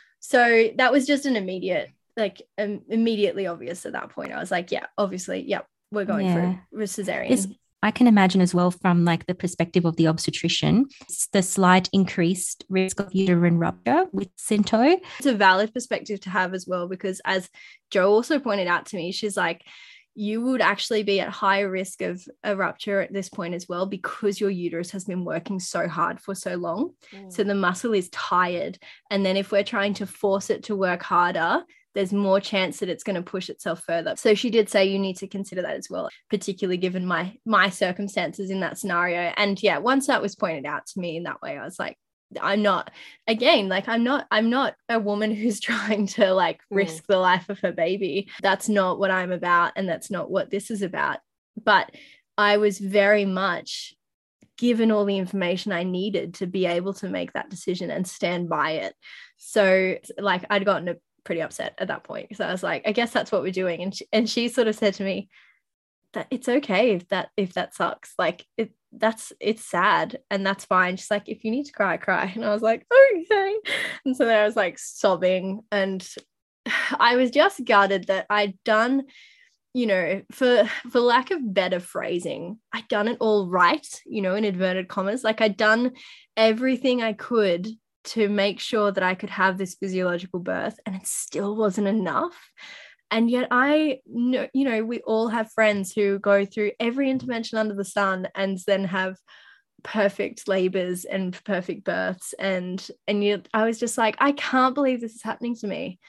So that was just an immediate, like, um, immediately obvious at that point. I was like, yeah, obviously, yeah, we're going yeah. for a cesarean. It's- I can imagine as well, from, like, the perspective of the obstetrician, it's the slight increased risk of uterine rupture with Synto. It's a valid perspective to have as well, because as Jo also pointed out to me, she's like, you would actually be at higher risk of a rupture at this point as well, because your uterus has been working so hard for so long. Mm. So the muscle is tired. And then if we're trying to force it to work harder, there's more chance that it's going to push itself further. So she did say you need to consider that as well, particularly given my my circumstances in that scenario. And yeah, once that was pointed out to me in that way, I was like, I'm not, again, like, I'm not, I'm not a woman who's trying to, like, mm. risk the life of her baby. That's not what I'm about. And that's not what this is about. But I was very much given all the information I needed to be able to make that decision and stand by it. So, like, I'd gotten a pretty upset at that point, because I was like, I guess that's what we're doing. And she, and she sort of said to me that it's okay if that if that sucks, like, it that's it's sad and that's fine. She's like, if you need to cry, cry. And I was like, okay. And so then I was, like, sobbing, and I was just gutted that I'd done, you know, for for lack of better phrasing, I'd done it all right, you know, in inverted commas. Like, I'd done everything I could to make sure that I could have this physiological birth, and it still wasn't enough. And yet I know, you know, we all have friends who go through every intervention under the sun and then have perfect labors and perfect births. And, and you, I was just like, I can't believe this is happening to me.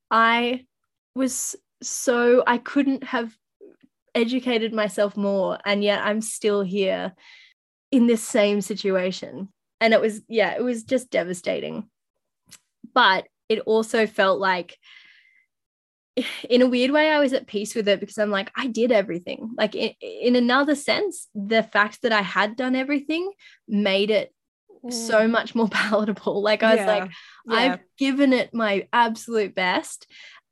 I was so, I couldn't have educated myself more. And yet I'm still here in this same situation. And it was, yeah, it was just devastating. But it also felt like, in a weird way, I was at peace with it, because I'm like, I did everything. Like, in, in another sense, the fact that I had done everything made it mm. so much more palatable. Like, I was yeah. like, yeah. I've given it my absolute best.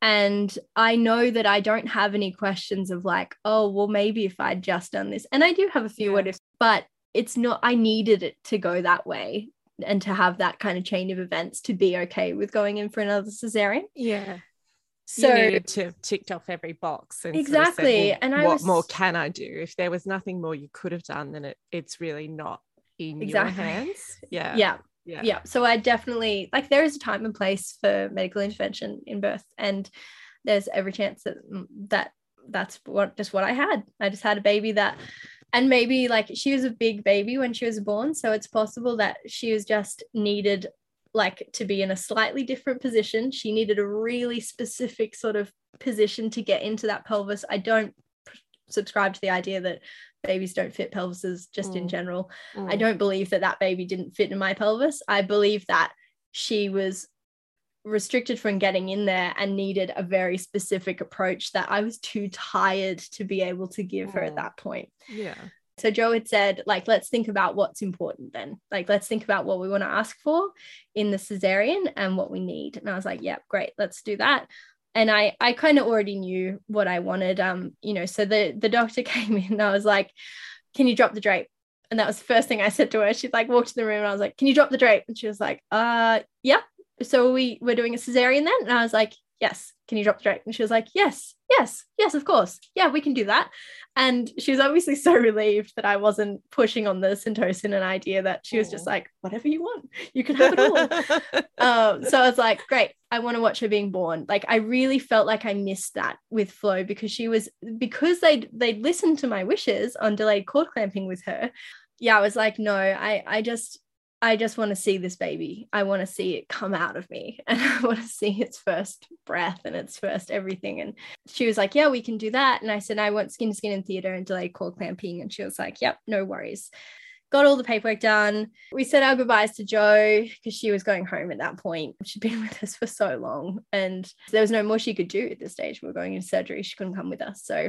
And I know that I don't have any questions of like, oh, well, maybe if I'd just done this. And I do have a few Yeah. what ifs, but it's not, I needed it to go that way and to have that kind of chain of events to be okay with going in for another cesarean. Yeah. So you needed to have ticked off every box and exactly. Sort of said, well, and I what was, more can I do? If there was nothing more you could have done, then it, it's really not in exactly. your hands. Yeah. Yeah. Yeah. Yeah. So I definitely, like, there is a time and place for medical intervention in birth, and there's every chance that that that's what just what I had. I just had a baby that, and maybe like she was a big baby when she was born, so it's possible that she was just needed like to be in a slightly different position. She needed a really specific sort of position to get into that pelvis. I don't subscribe to the idea that babies don't fit pelvises just mm. in general. Mm. I don't believe that that baby didn't fit in my pelvis. I believe that she was restricted from getting in there and needed a very specific approach that I was too tired to be able to give mm. her at that point. Yeah. So Joe had said, like, let's think about what's important then. Like, let's think about what we want to ask for in the cesarean and what we need. And I was like, yeah, great, let's do that. And I, I kind of already knew what I wanted. Um, you know, so the, the doctor came in and I was like, can you drop the drape? And that was the first thing I said to her. She like walked in the room and I was like, can you drop the drape? And she was like, uh, yeah. So we we're doing a cesarean then? And I was like, yes. Can you drop the drape? And she was like, yes, yes, yes, of course. Yeah, we can do that. And she was obviously so relieved that I wasn't pushing on the Syntocin an idea, that she was just like, whatever you want, you can have it all. um, so I was like, great, I want to watch her being born. Like, I really felt like I missed that with Flo, because she was, because they'd, they'd listened to my wishes on delayed cord clamping with her. Yeah, I was like, no, I, I just, I just want to see this baby. I want to see it come out of me, and I want to see its first breath and its first everything. And she was like, yeah, we can do that. And I said, I want skin to skin in theatre and delayed cord clamping. And she was like, yep, no worries. Got all the paperwork done. We said our goodbyes to Jo because she was going home at that point. She'd been with us for so long and there was no more she could do at this stage. We were going into surgery. She couldn't come with us. So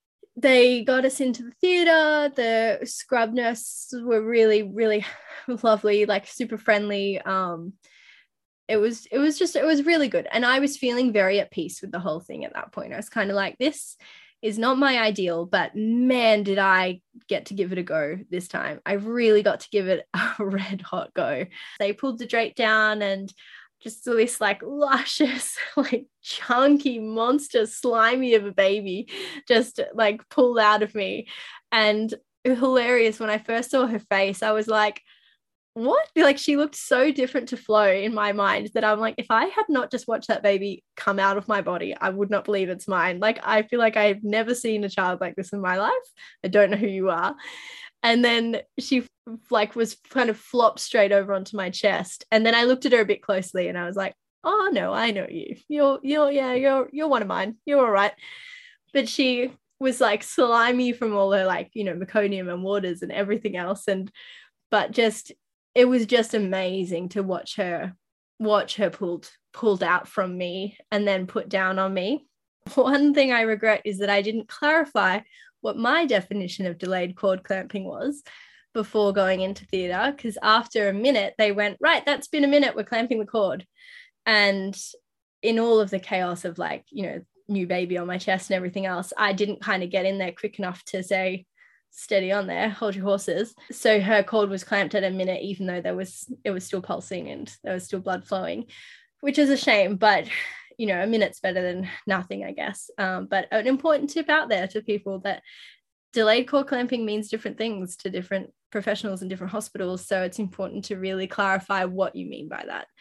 they got us into the theatre. The scrub nurses were really, really lovely, like super friendly. Um, it was, it was just, it was really good. And I was feeling very at peace with the whole thing at that point. I was kind of like, this is not my ideal, but man, did I get to give it a go this time. I really got to give it a red hot go. They pulled the drape down and just this like luscious, like chunky monster, slimy of a baby just like pulled out of me. And hilarious, when I first saw her face, I was like, what? Like, she looked so different to Flo in my mind that I'm like, if I had not just watched that baby come out of my body, I would not believe it's mine. Like, I feel like I've never seen a child like this in my life. I don't know who you are. And then she like was kind of flopped straight over onto my chest. And then I looked at her a bit closely and I was like, oh no, I know you. You're, you're, yeah, you're, you're one of mine. You're all right. But she was like slimy from all her like, you know, meconium and waters and everything else. And, but just, it was just amazing to watch her, watch her pulled, pulled out from me and then put down on me. One thing I regret is that I didn't clarify what my definition of delayed cord clamping was before going into theatre, because after a minute they went, right, that's been a minute, we're clamping the cord. And in all of the chaos of like, you know, new baby on my chest and everything else, I didn't kind of get in there quick enough to say, steady on there, hold your horses. So her cord was clamped at a minute, even though there was, it was still pulsing and there was still blood flowing, which is a shame, but you know, a minute's better than nothing, I guess. Um, but an important tip out there to people that delayed cord clamping means different things to different professionals in different hospitals. So it's important to really clarify what you mean by that.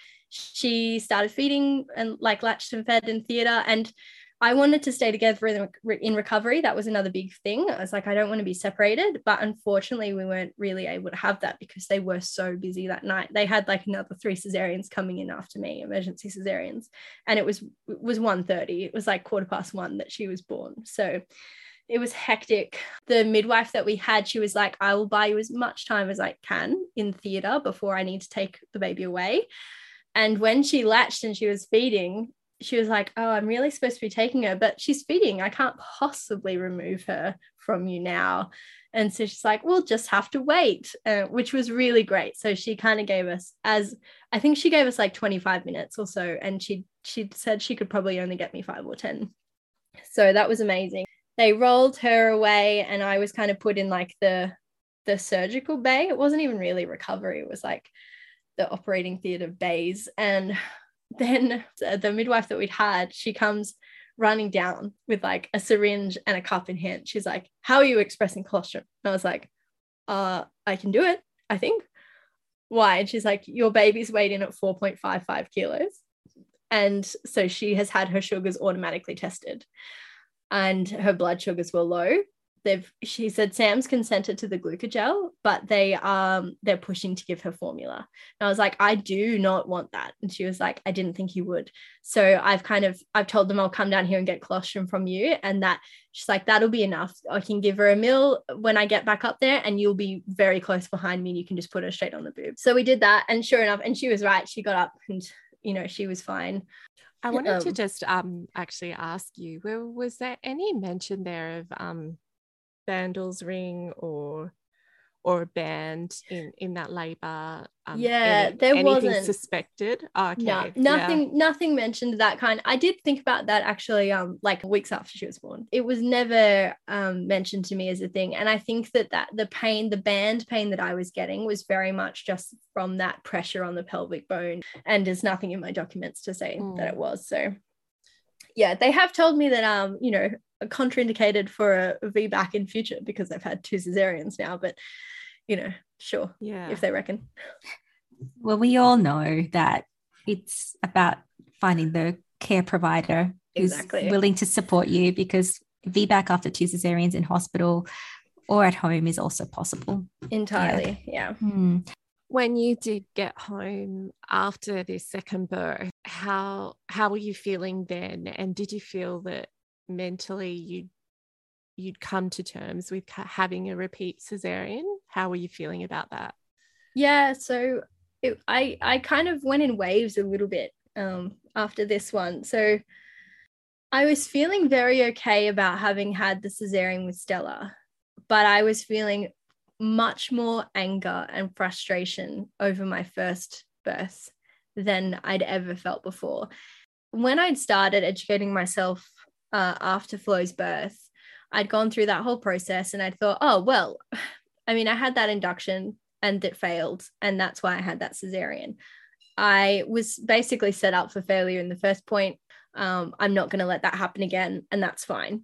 She started feeding and like latched and fed in theatre, and I wanted to stay together in, in recovery. That was another big thing. I was like, I don't want to be separated. But unfortunately, we weren't really able to have that because they were so busy that night. They had like another three cesareans coming in after me, emergency cesareans. And it was, it was one thirty. It was like quarter past one that she was born. So it was hectic. The midwife that we had, she was like, I will buy you as much time as I can in theatre before I need to take the baby away. And when she latched and she was feeding, she was like, oh, I'm really supposed to be taking her, but she's feeding. I can't possibly remove her from you now. And so she's like, we'll just have to wait, uh, which was really great. So she kind of gave us, as I think she gave us like twenty-five minutes or so. And she, she said she could probably only get me five or ten. So that was amazing. They rolled her away and I was kind of put in like the, the surgical bay. It wasn't even really recovery. It was like the operating theatre bays. And then the midwife that we'd had, she comes running down with like a syringe and a cup in hand. She's like, how are you expressing colostrum? And I was like, uh, I can do it, I think. Why? And she's like, your baby's weighed in at four point five five kilos. And so she has had her sugars automatically tested and her blood sugars were low. They've, she said, Sam's consented to the glucogel, but they um they're pushing to give her formula. And I was like, I do not want that. And she was like, I didn't think you would. So I've kind of I've told them I'll come down here and get colostrum from you, and that she's like, that'll be enough. I can give her a meal when I get back up there, and you'll be very close behind me, and you can just put her straight on the boob. So we did that, and sure enough, and she was right. She got up, and you know she was fine. I wanted Um, to just um actually ask you, well, was there any mention there of um Bandle's ring or or a band in in that labor? Um, yeah, any, there anything wasn't suspected? Oh, okay, no, yeah. nothing nothing mentioned of that kind. I did think about that actually um like weeks after she was born. It was never um mentioned to me as a thing, and I think that that the pain, the band pain that I was getting was very much just from that pressure on the pelvic bone, and there's nothing in my documents to say Mm. that it was. So yeah, they have told me that um you know contraindicated for a, a V BAC in future because they've had two cesareans now, but you know sure, Yeah. if they reckon. Well, we all know that it's about finding the care provider who's Exactly. willing to support you, because V BAC after two cesareans in hospital or at home is also possible. Entirely, yeah. Hmm. When you did get home after this second birth, how how were you feeling then? And did you feel that mentally you'd you'd come to terms with ca- having a repeat cesarean? How were you feeling about that? Yeah, so it, I I kind of went in waves a little bit um, after this one. So I was feeling very okay about having had the cesarean with Stella, but I was feeling much more anger and frustration over my first birth than I'd ever felt before. When I'd started educating myself uh, after Flo's birth, I'd gone through that whole process and I'd thought, oh, well, I mean, I had that induction and it failed, and that's why I had that cesarean. I was basically set up for failure in the first point. Um, I'm not going to let that happen again, and that's fine.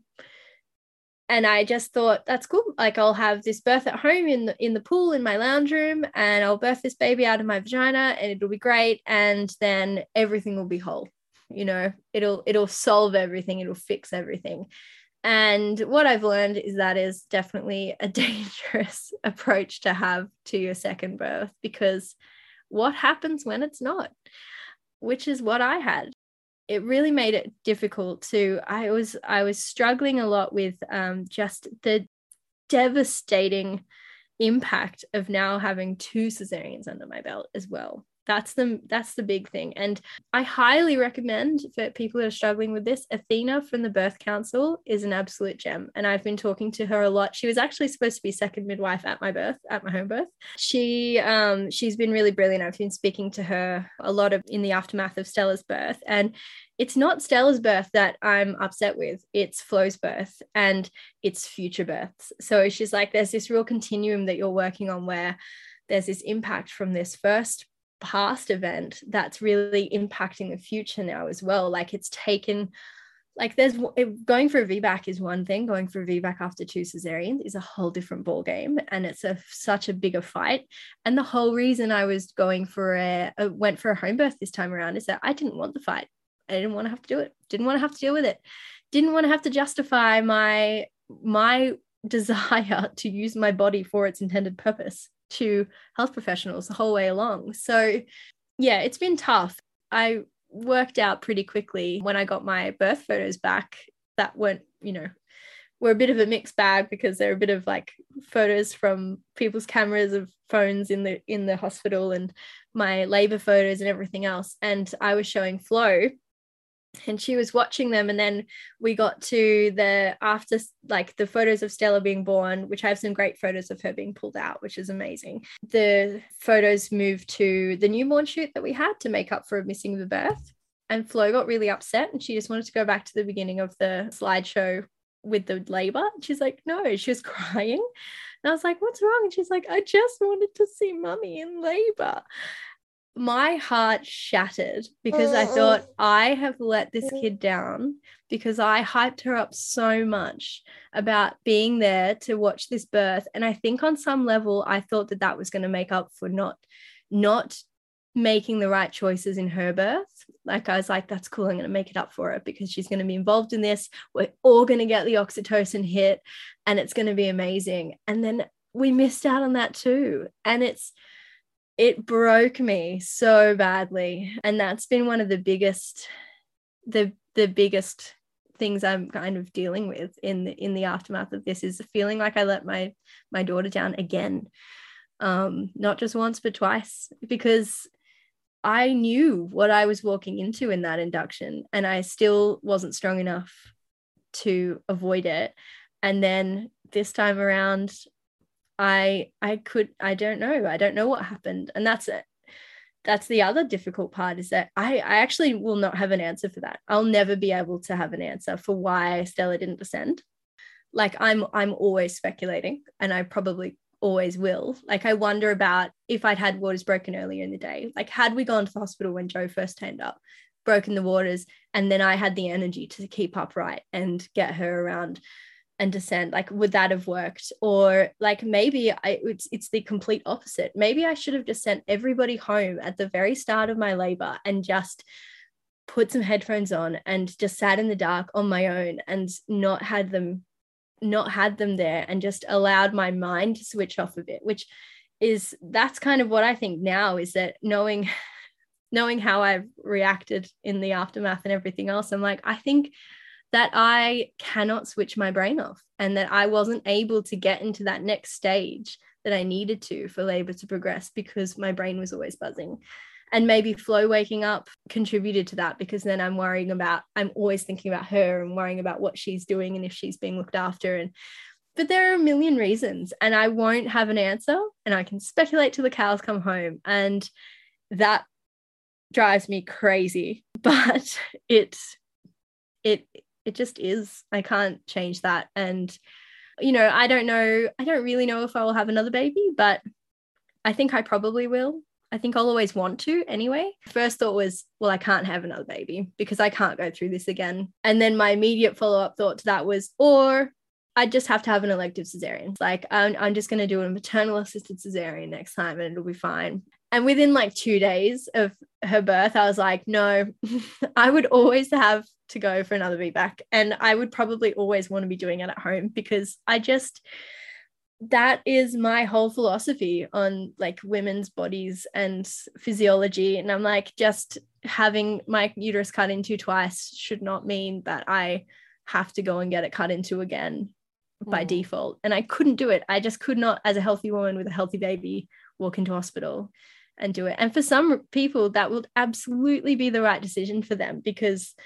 And I just thought, that's cool. Like, I'll have this birth at home in the in the pool in my lounge room, and I'll birth this baby out of my vagina, and it'll be great. And then everything will be whole. You know, it'll it'll solve everything. It'll fix everything. And what I've learned is that is definitely a dangerous approach to have to your second birth, because what happens when it's not? Which is what I had. It really made it difficult to, I was, I was struggling a lot with um, just the devastating impact of now having two cesareans under my belt as well. That's the that's the big thing. And I highly recommend for people who are struggling with this, Athena from the Birth Council is an absolute gem. And I've been talking to her a lot. She was actually supposed to be second midwife at my birth, at my home birth. She um she's been really brilliant. I've been speaking to her a lot of in the aftermath of Stella's birth. And it's not Stella's birth that I'm upset with. It's Flo's birth and it's future births. So she's like, there's this real continuum that you're working on where there's this impact from this first past event that's really impacting the future now as well. Like, it's taken, like, there's it, going for a V BAC is one thing. Going for a V BAC after two cesareans is a whole different ball game, and it's a such a bigger fight. And the whole reason I was going for a, a went for a home birth this time around is that I didn't want the fight. I didn't want to have to do it. Didn't want to have to deal with it. Didn't want to have to justify my my desire to use my body for its intended purpose to health professionals the whole way along. So yeah, it's been tough. I worked out pretty quickly when I got my birth photos back that weren't, you know, were a bit of a mixed bag, because they're a bit of like photos from people's cameras of phones in the in the hospital and my labor photos and everything else. And I was showing Flo and she was watching them, and then we got to the after, like the photos of Stella being born, which I have some great photos of her being pulled out, which is amazing. The photos moved to the newborn shoot that we had to make up for missing the birth, and Flo got really upset and she just wanted to go back to the beginning of the slideshow with the labor. She's like, no, she was crying, and I was like, what's wrong? And she's like, I just wanted to see mummy in labor. My heart shattered because I thought, I have let this kid down because I hyped her up so much about being there to watch this birth. And I think on some level, I thought that that was going to make up for not, not making the right choices in her birth. Like, I was like, that's cool. I'm going to make it up for her because she's going to be involved in this. We're all going to get the oxytocin hit and it's going to be amazing. And then we missed out on that too. And it's, it broke me so badly. And that's been one of the biggest, the the biggest things I'm kind of dealing with in the, in the aftermath of this, is feeling like I let my, my daughter down again. Um, not just once, but twice, because I knew what I was walking into in that induction and I still wasn't strong enough to avoid it. And then this time around, I I could I don't know I don't know what happened, and that's it. That's the other difficult part, is that I I actually will not have an answer for that. I'll never be able to have an answer for why Stella didn't descend. Like, I'm I'm always speculating, and I probably always will. Like, I wonder about if I'd had waters broken earlier in the day. Like, had we gone to the hospital when Joe first turned up, broken the waters, and then I had the energy to keep upright and get her around and descend, like, would that have worked? Or like, maybe I it's, it's the complete opposite. Maybe I should have just sent everybody home at the very start of my labor and just put some headphones on and just sat in the dark on my own and not had them not had them there, and just allowed my mind to switch off a bit, which is, that's kind of what I think now, is that knowing knowing how I've reacted in the aftermath and everything else, I'm like, I think that I cannot switch my brain off, and that I wasn't able to get into that next stage that I needed to for labor to progress because my brain was always buzzing. And maybe Flo waking up contributed to that, because then I'm worrying about, I'm always thinking about her and worrying about what she's doing and if she's being looked after. And but there are a million reasons, and I won't have an answer, and I can speculate till the cows come home, and that drives me crazy. But it it it just is. I can't change that. And you know, I don't know I don't really know if I will have another baby, but I think I probably will. I think I'll always want to anyway. First thought was, well, I can't have another baby because I can't go through this again. And then my immediate follow-up thought to that was, or I just have to have an elective cesarean. Like, I'm, I'm just going to do a maternal assisted cesarean next time and it'll be fine. And within like two days of her birth, I was like, no, I would always have to go for another V BAC. And I would probably always want to be doing it at home, because I just... that is my whole philosophy on like women's bodies and physiology. And I'm like, just having my uterus cut into twice should not mean that I have to go and get it cut into again by mm. default. And I couldn't do it. I just could not, as a healthy woman with a healthy baby, walk into hospital and do it. And for some people, that will absolutely be the right decision for them, because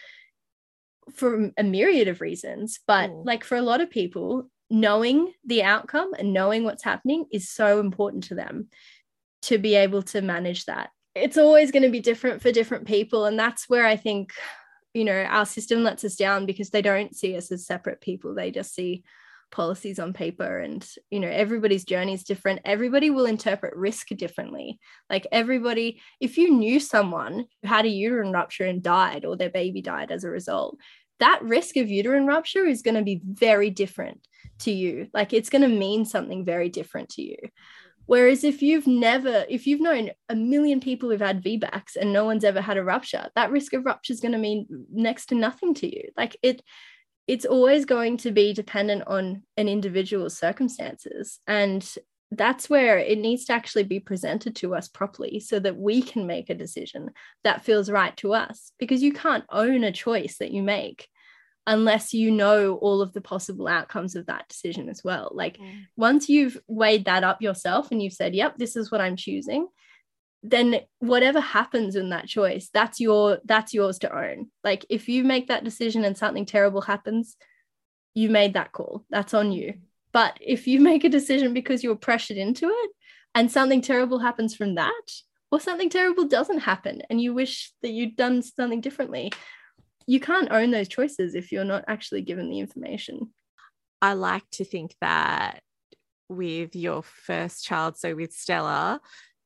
for a myriad of reasons. But mm. like for a lot of people, knowing the outcome and knowing what's happening is so important to them to be able to manage that. It's always going to be different for different people. And that's where I think, you know, our system lets us down, because they don't see us as separate people. They just see policies on paper, and, you know, everybody's journey is different. Everybody will interpret risk differently. Like everybody, if you knew someone who had a uterine rupture and died, or their baby died as a result, that risk of uterine rupture is going to be very different to you. Like, it's going to mean something very different to you. Whereas if you've never, if you've known a million people who've had V BACs and no one's ever had a rupture, that risk of rupture is going to mean next to nothing to you. Like it, it's always going to be dependent on an individual's circumstances. And that's where it needs to actually be presented to us properly, so that we can make a decision that feels right to us, because you can't own a choice that you make unless you know all of the possible outcomes of that decision as well. Like mm. once you've weighed that up yourself and you've said, yep, this is what I'm choosing, then whatever happens in that choice, that's your that's yours to own. Like if you make that decision and something terrible happens, you made that call. That's on you. But if you make a decision because you're pressured into it and something terrible happens from that, or something terrible doesn't happen and you wish that you'd done something differently, you can't own those choices if you're not actually given the information. I like to think that with your first child, so with Stella,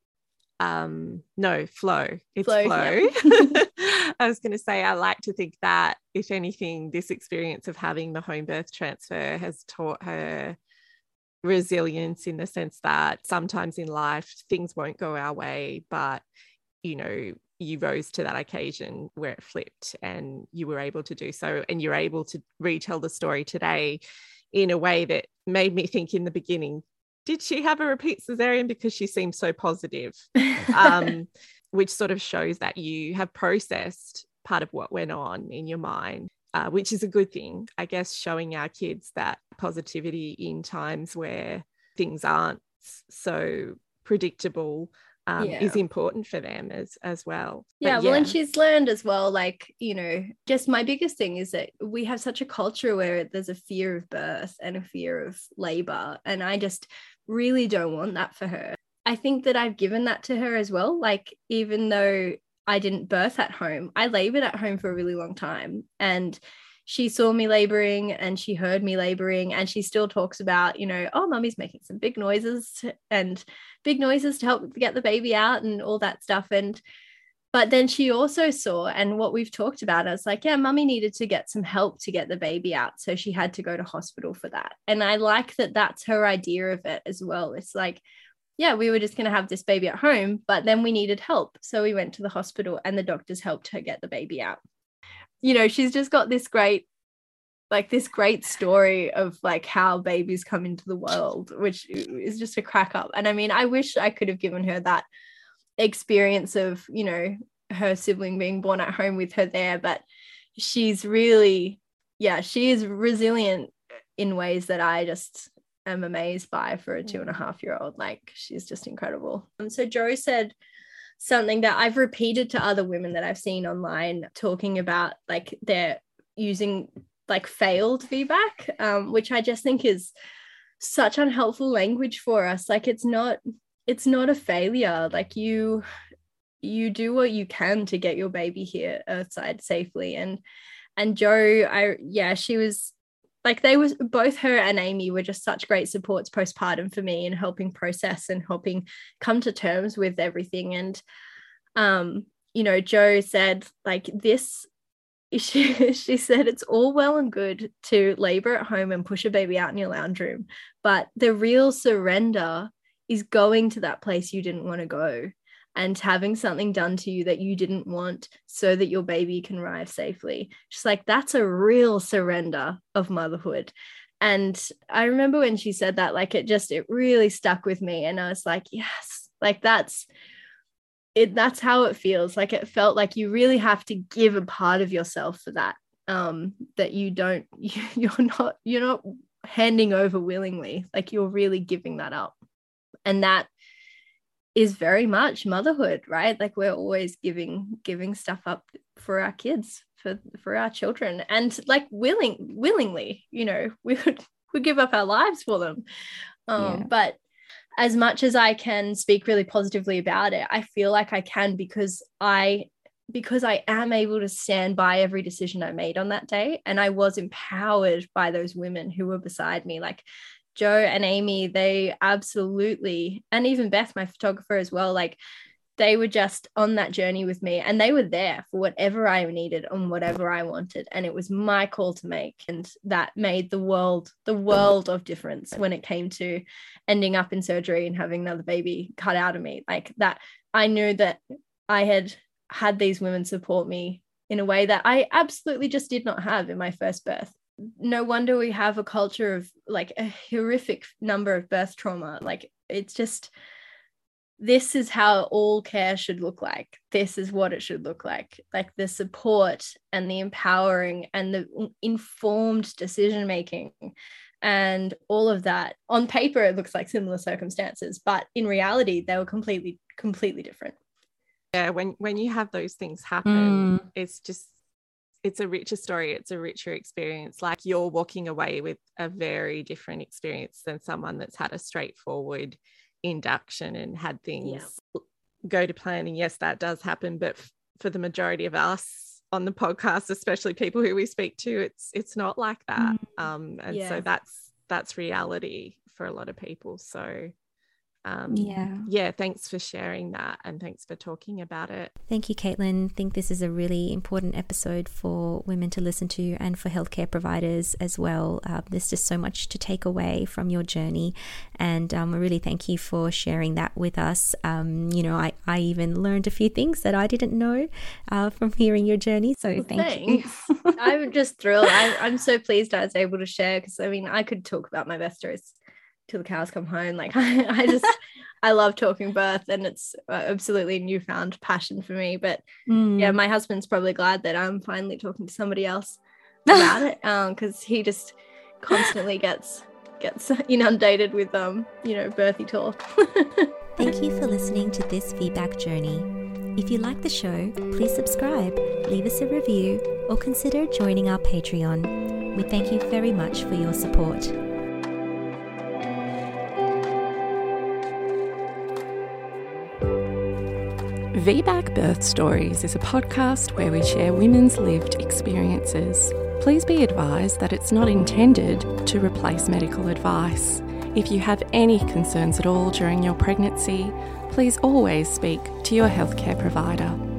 um no Flo it's Flo, Flo. Yep. I was going to say, I like to think that if anything, this experience of having the home birth transfer has taught her resilience, in the sense that sometimes in life things won't go our way, but you know, you rose to that occasion where it flipped and you were able to do so, and you're able to retell the story today in a way that made me think in the beginning, did she have a repeat cesarean, because she seemed so positive, um, which sort of shows that you have processed part of what went on in your mind, uh, which is a good thing, I guess, showing our kids that positivity in times where things aren't so predictable um, yeah. is important for them as, as well. Yeah, yeah, well, and she's learned as well, like, you know, just my biggest thing is that we have such a culture where there's a fear of birth and a fear of labor. And I just really don't want that for her. I think that I've given that to her as well. Like, even though I didn't birth at home, I labored at home for a really long time. And she saw me laboring and she heard me laboring, and she still talks about, you know, oh, mummy's making some big noises and big noises to help get the baby out and all that stuff. And but then she also saw, and what we've talked about, I was like, yeah, mummy needed to get some help to get the baby out. So she had to go to hospital for that. And I like that that's her idea of it as well. It's like, yeah, we were just going to have this baby at home, but then we needed help. So we went to the hospital and the doctors helped her get the baby out. You know, she's just got this great, like this great story of like how babies come into the world, which is just a crack up. And I mean, I wish I could have given her that experience of, you know, her sibling being born at home with her there, but she's really, yeah, she is resilient in ways that I just am amazed by for a two and a half year old. Like, she's just incredible. And so Jo said something that I've repeated to other women that I've seen online talking about, like they're using like failed V BAC, um, which I just think is such unhelpful language for us. Like, it's not, it's not a failure. Like, you, you do what you can to get your baby here earthside safely. And, and Jo, I, yeah, she was like, they was both her and Amy were just such great supports postpartum for me in helping process and helping come to terms with everything. And, um, you know, Jo said like this, she, she said, it's all well and good to labor at home and push a baby out in your lounge room, but the real surrender is going to that place you didn't want to go and having something done to you that you didn't want so that your baby can arrive safely. Just like, that's a real surrender of motherhood. And I remember when she said that, like, it just, it really stuck with me. And I was like, yes, like that's it. That's how it feels. Like, it felt like you really have to give a part of yourself for that, um, that you don't, you're not, you're not handing over willingly. Like, you're really giving that up. And that is very much motherhood, right? Like, we're always giving giving stuff up for our kids, for for our children, and like willing willingly, you know, we would we give up our lives for them. Um, yeah. But as much as I can speak really positively about it, I feel like I can because I because I am able to stand by every decision I made on that day, and I was empowered by those women who were beside me, like Jo and Amy. They absolutely, and even Beth, my photographer as well, like they were just on that journey with me, and they were there for whatever I needed and whatever I wanted. And it was my call to make. And that made the world, the world of difference when it came to ending up in surgery and having another baby cut out of me. Like that, I knew that I had had these women support me in a way that I absolutely just did not have in my first birth. No wonder we have a culture of like a horrific number of birth trauma. Like, it's just, this is how all care should look like. This is what it should look like. Like the support and the empowering and the informed decision making and all of that. On paper, it looks like similar circumstances, but in reality, they were completely, completely different. Yeah, when, when you have those things happen, Mm. it's just, it's a richer story. It's a richer experience. Like you're walking away with a very different experience than someone that's had a straightforward induction and had things yeah. go to plan. And yes, that does happen. But f- for the majority of us on the podcast, especially people who we speak to, it's it's not like that. Mm. Um, and yeah. so that's that's reality for a lot of people. So Um, yeah. yeah, thanks for sharing that, and thanks for talking about it. Thank you, Caitlin. I think this is a really important episode for women to listen to and for healthcare providers as well. Uh, there's just so much to take away from your journey, and um, I really thank you for sharing that with us. Um, you know, I, I even learned a few things that I didn't know uh, from hearing your journey, so well, thank thanks. you. I'm just thrilled. I, I'm so pleased I was able to share, because, I mean, I could talk about my best stories till the cows come home. Like I, I just I love talking birth, and it's absolutely a newfound passion for me. But mm. yeah, my husband's probably glad that I'm finally talking to somebody else about it, um because he just constantly gets gets inundated with um you know birthy talk. Thank you for listening to this feedback journey. If you like the show, please subscribe, leave us a review, or consider joining our Patreon. We thank you very much for your support. V BAC Birth Stories is a podcast where we share women's lived experiences. Please be advised that it's not intended to replace medical advice. If you have any concerns at all during your pregnancy, please always speak to your healthcare provider.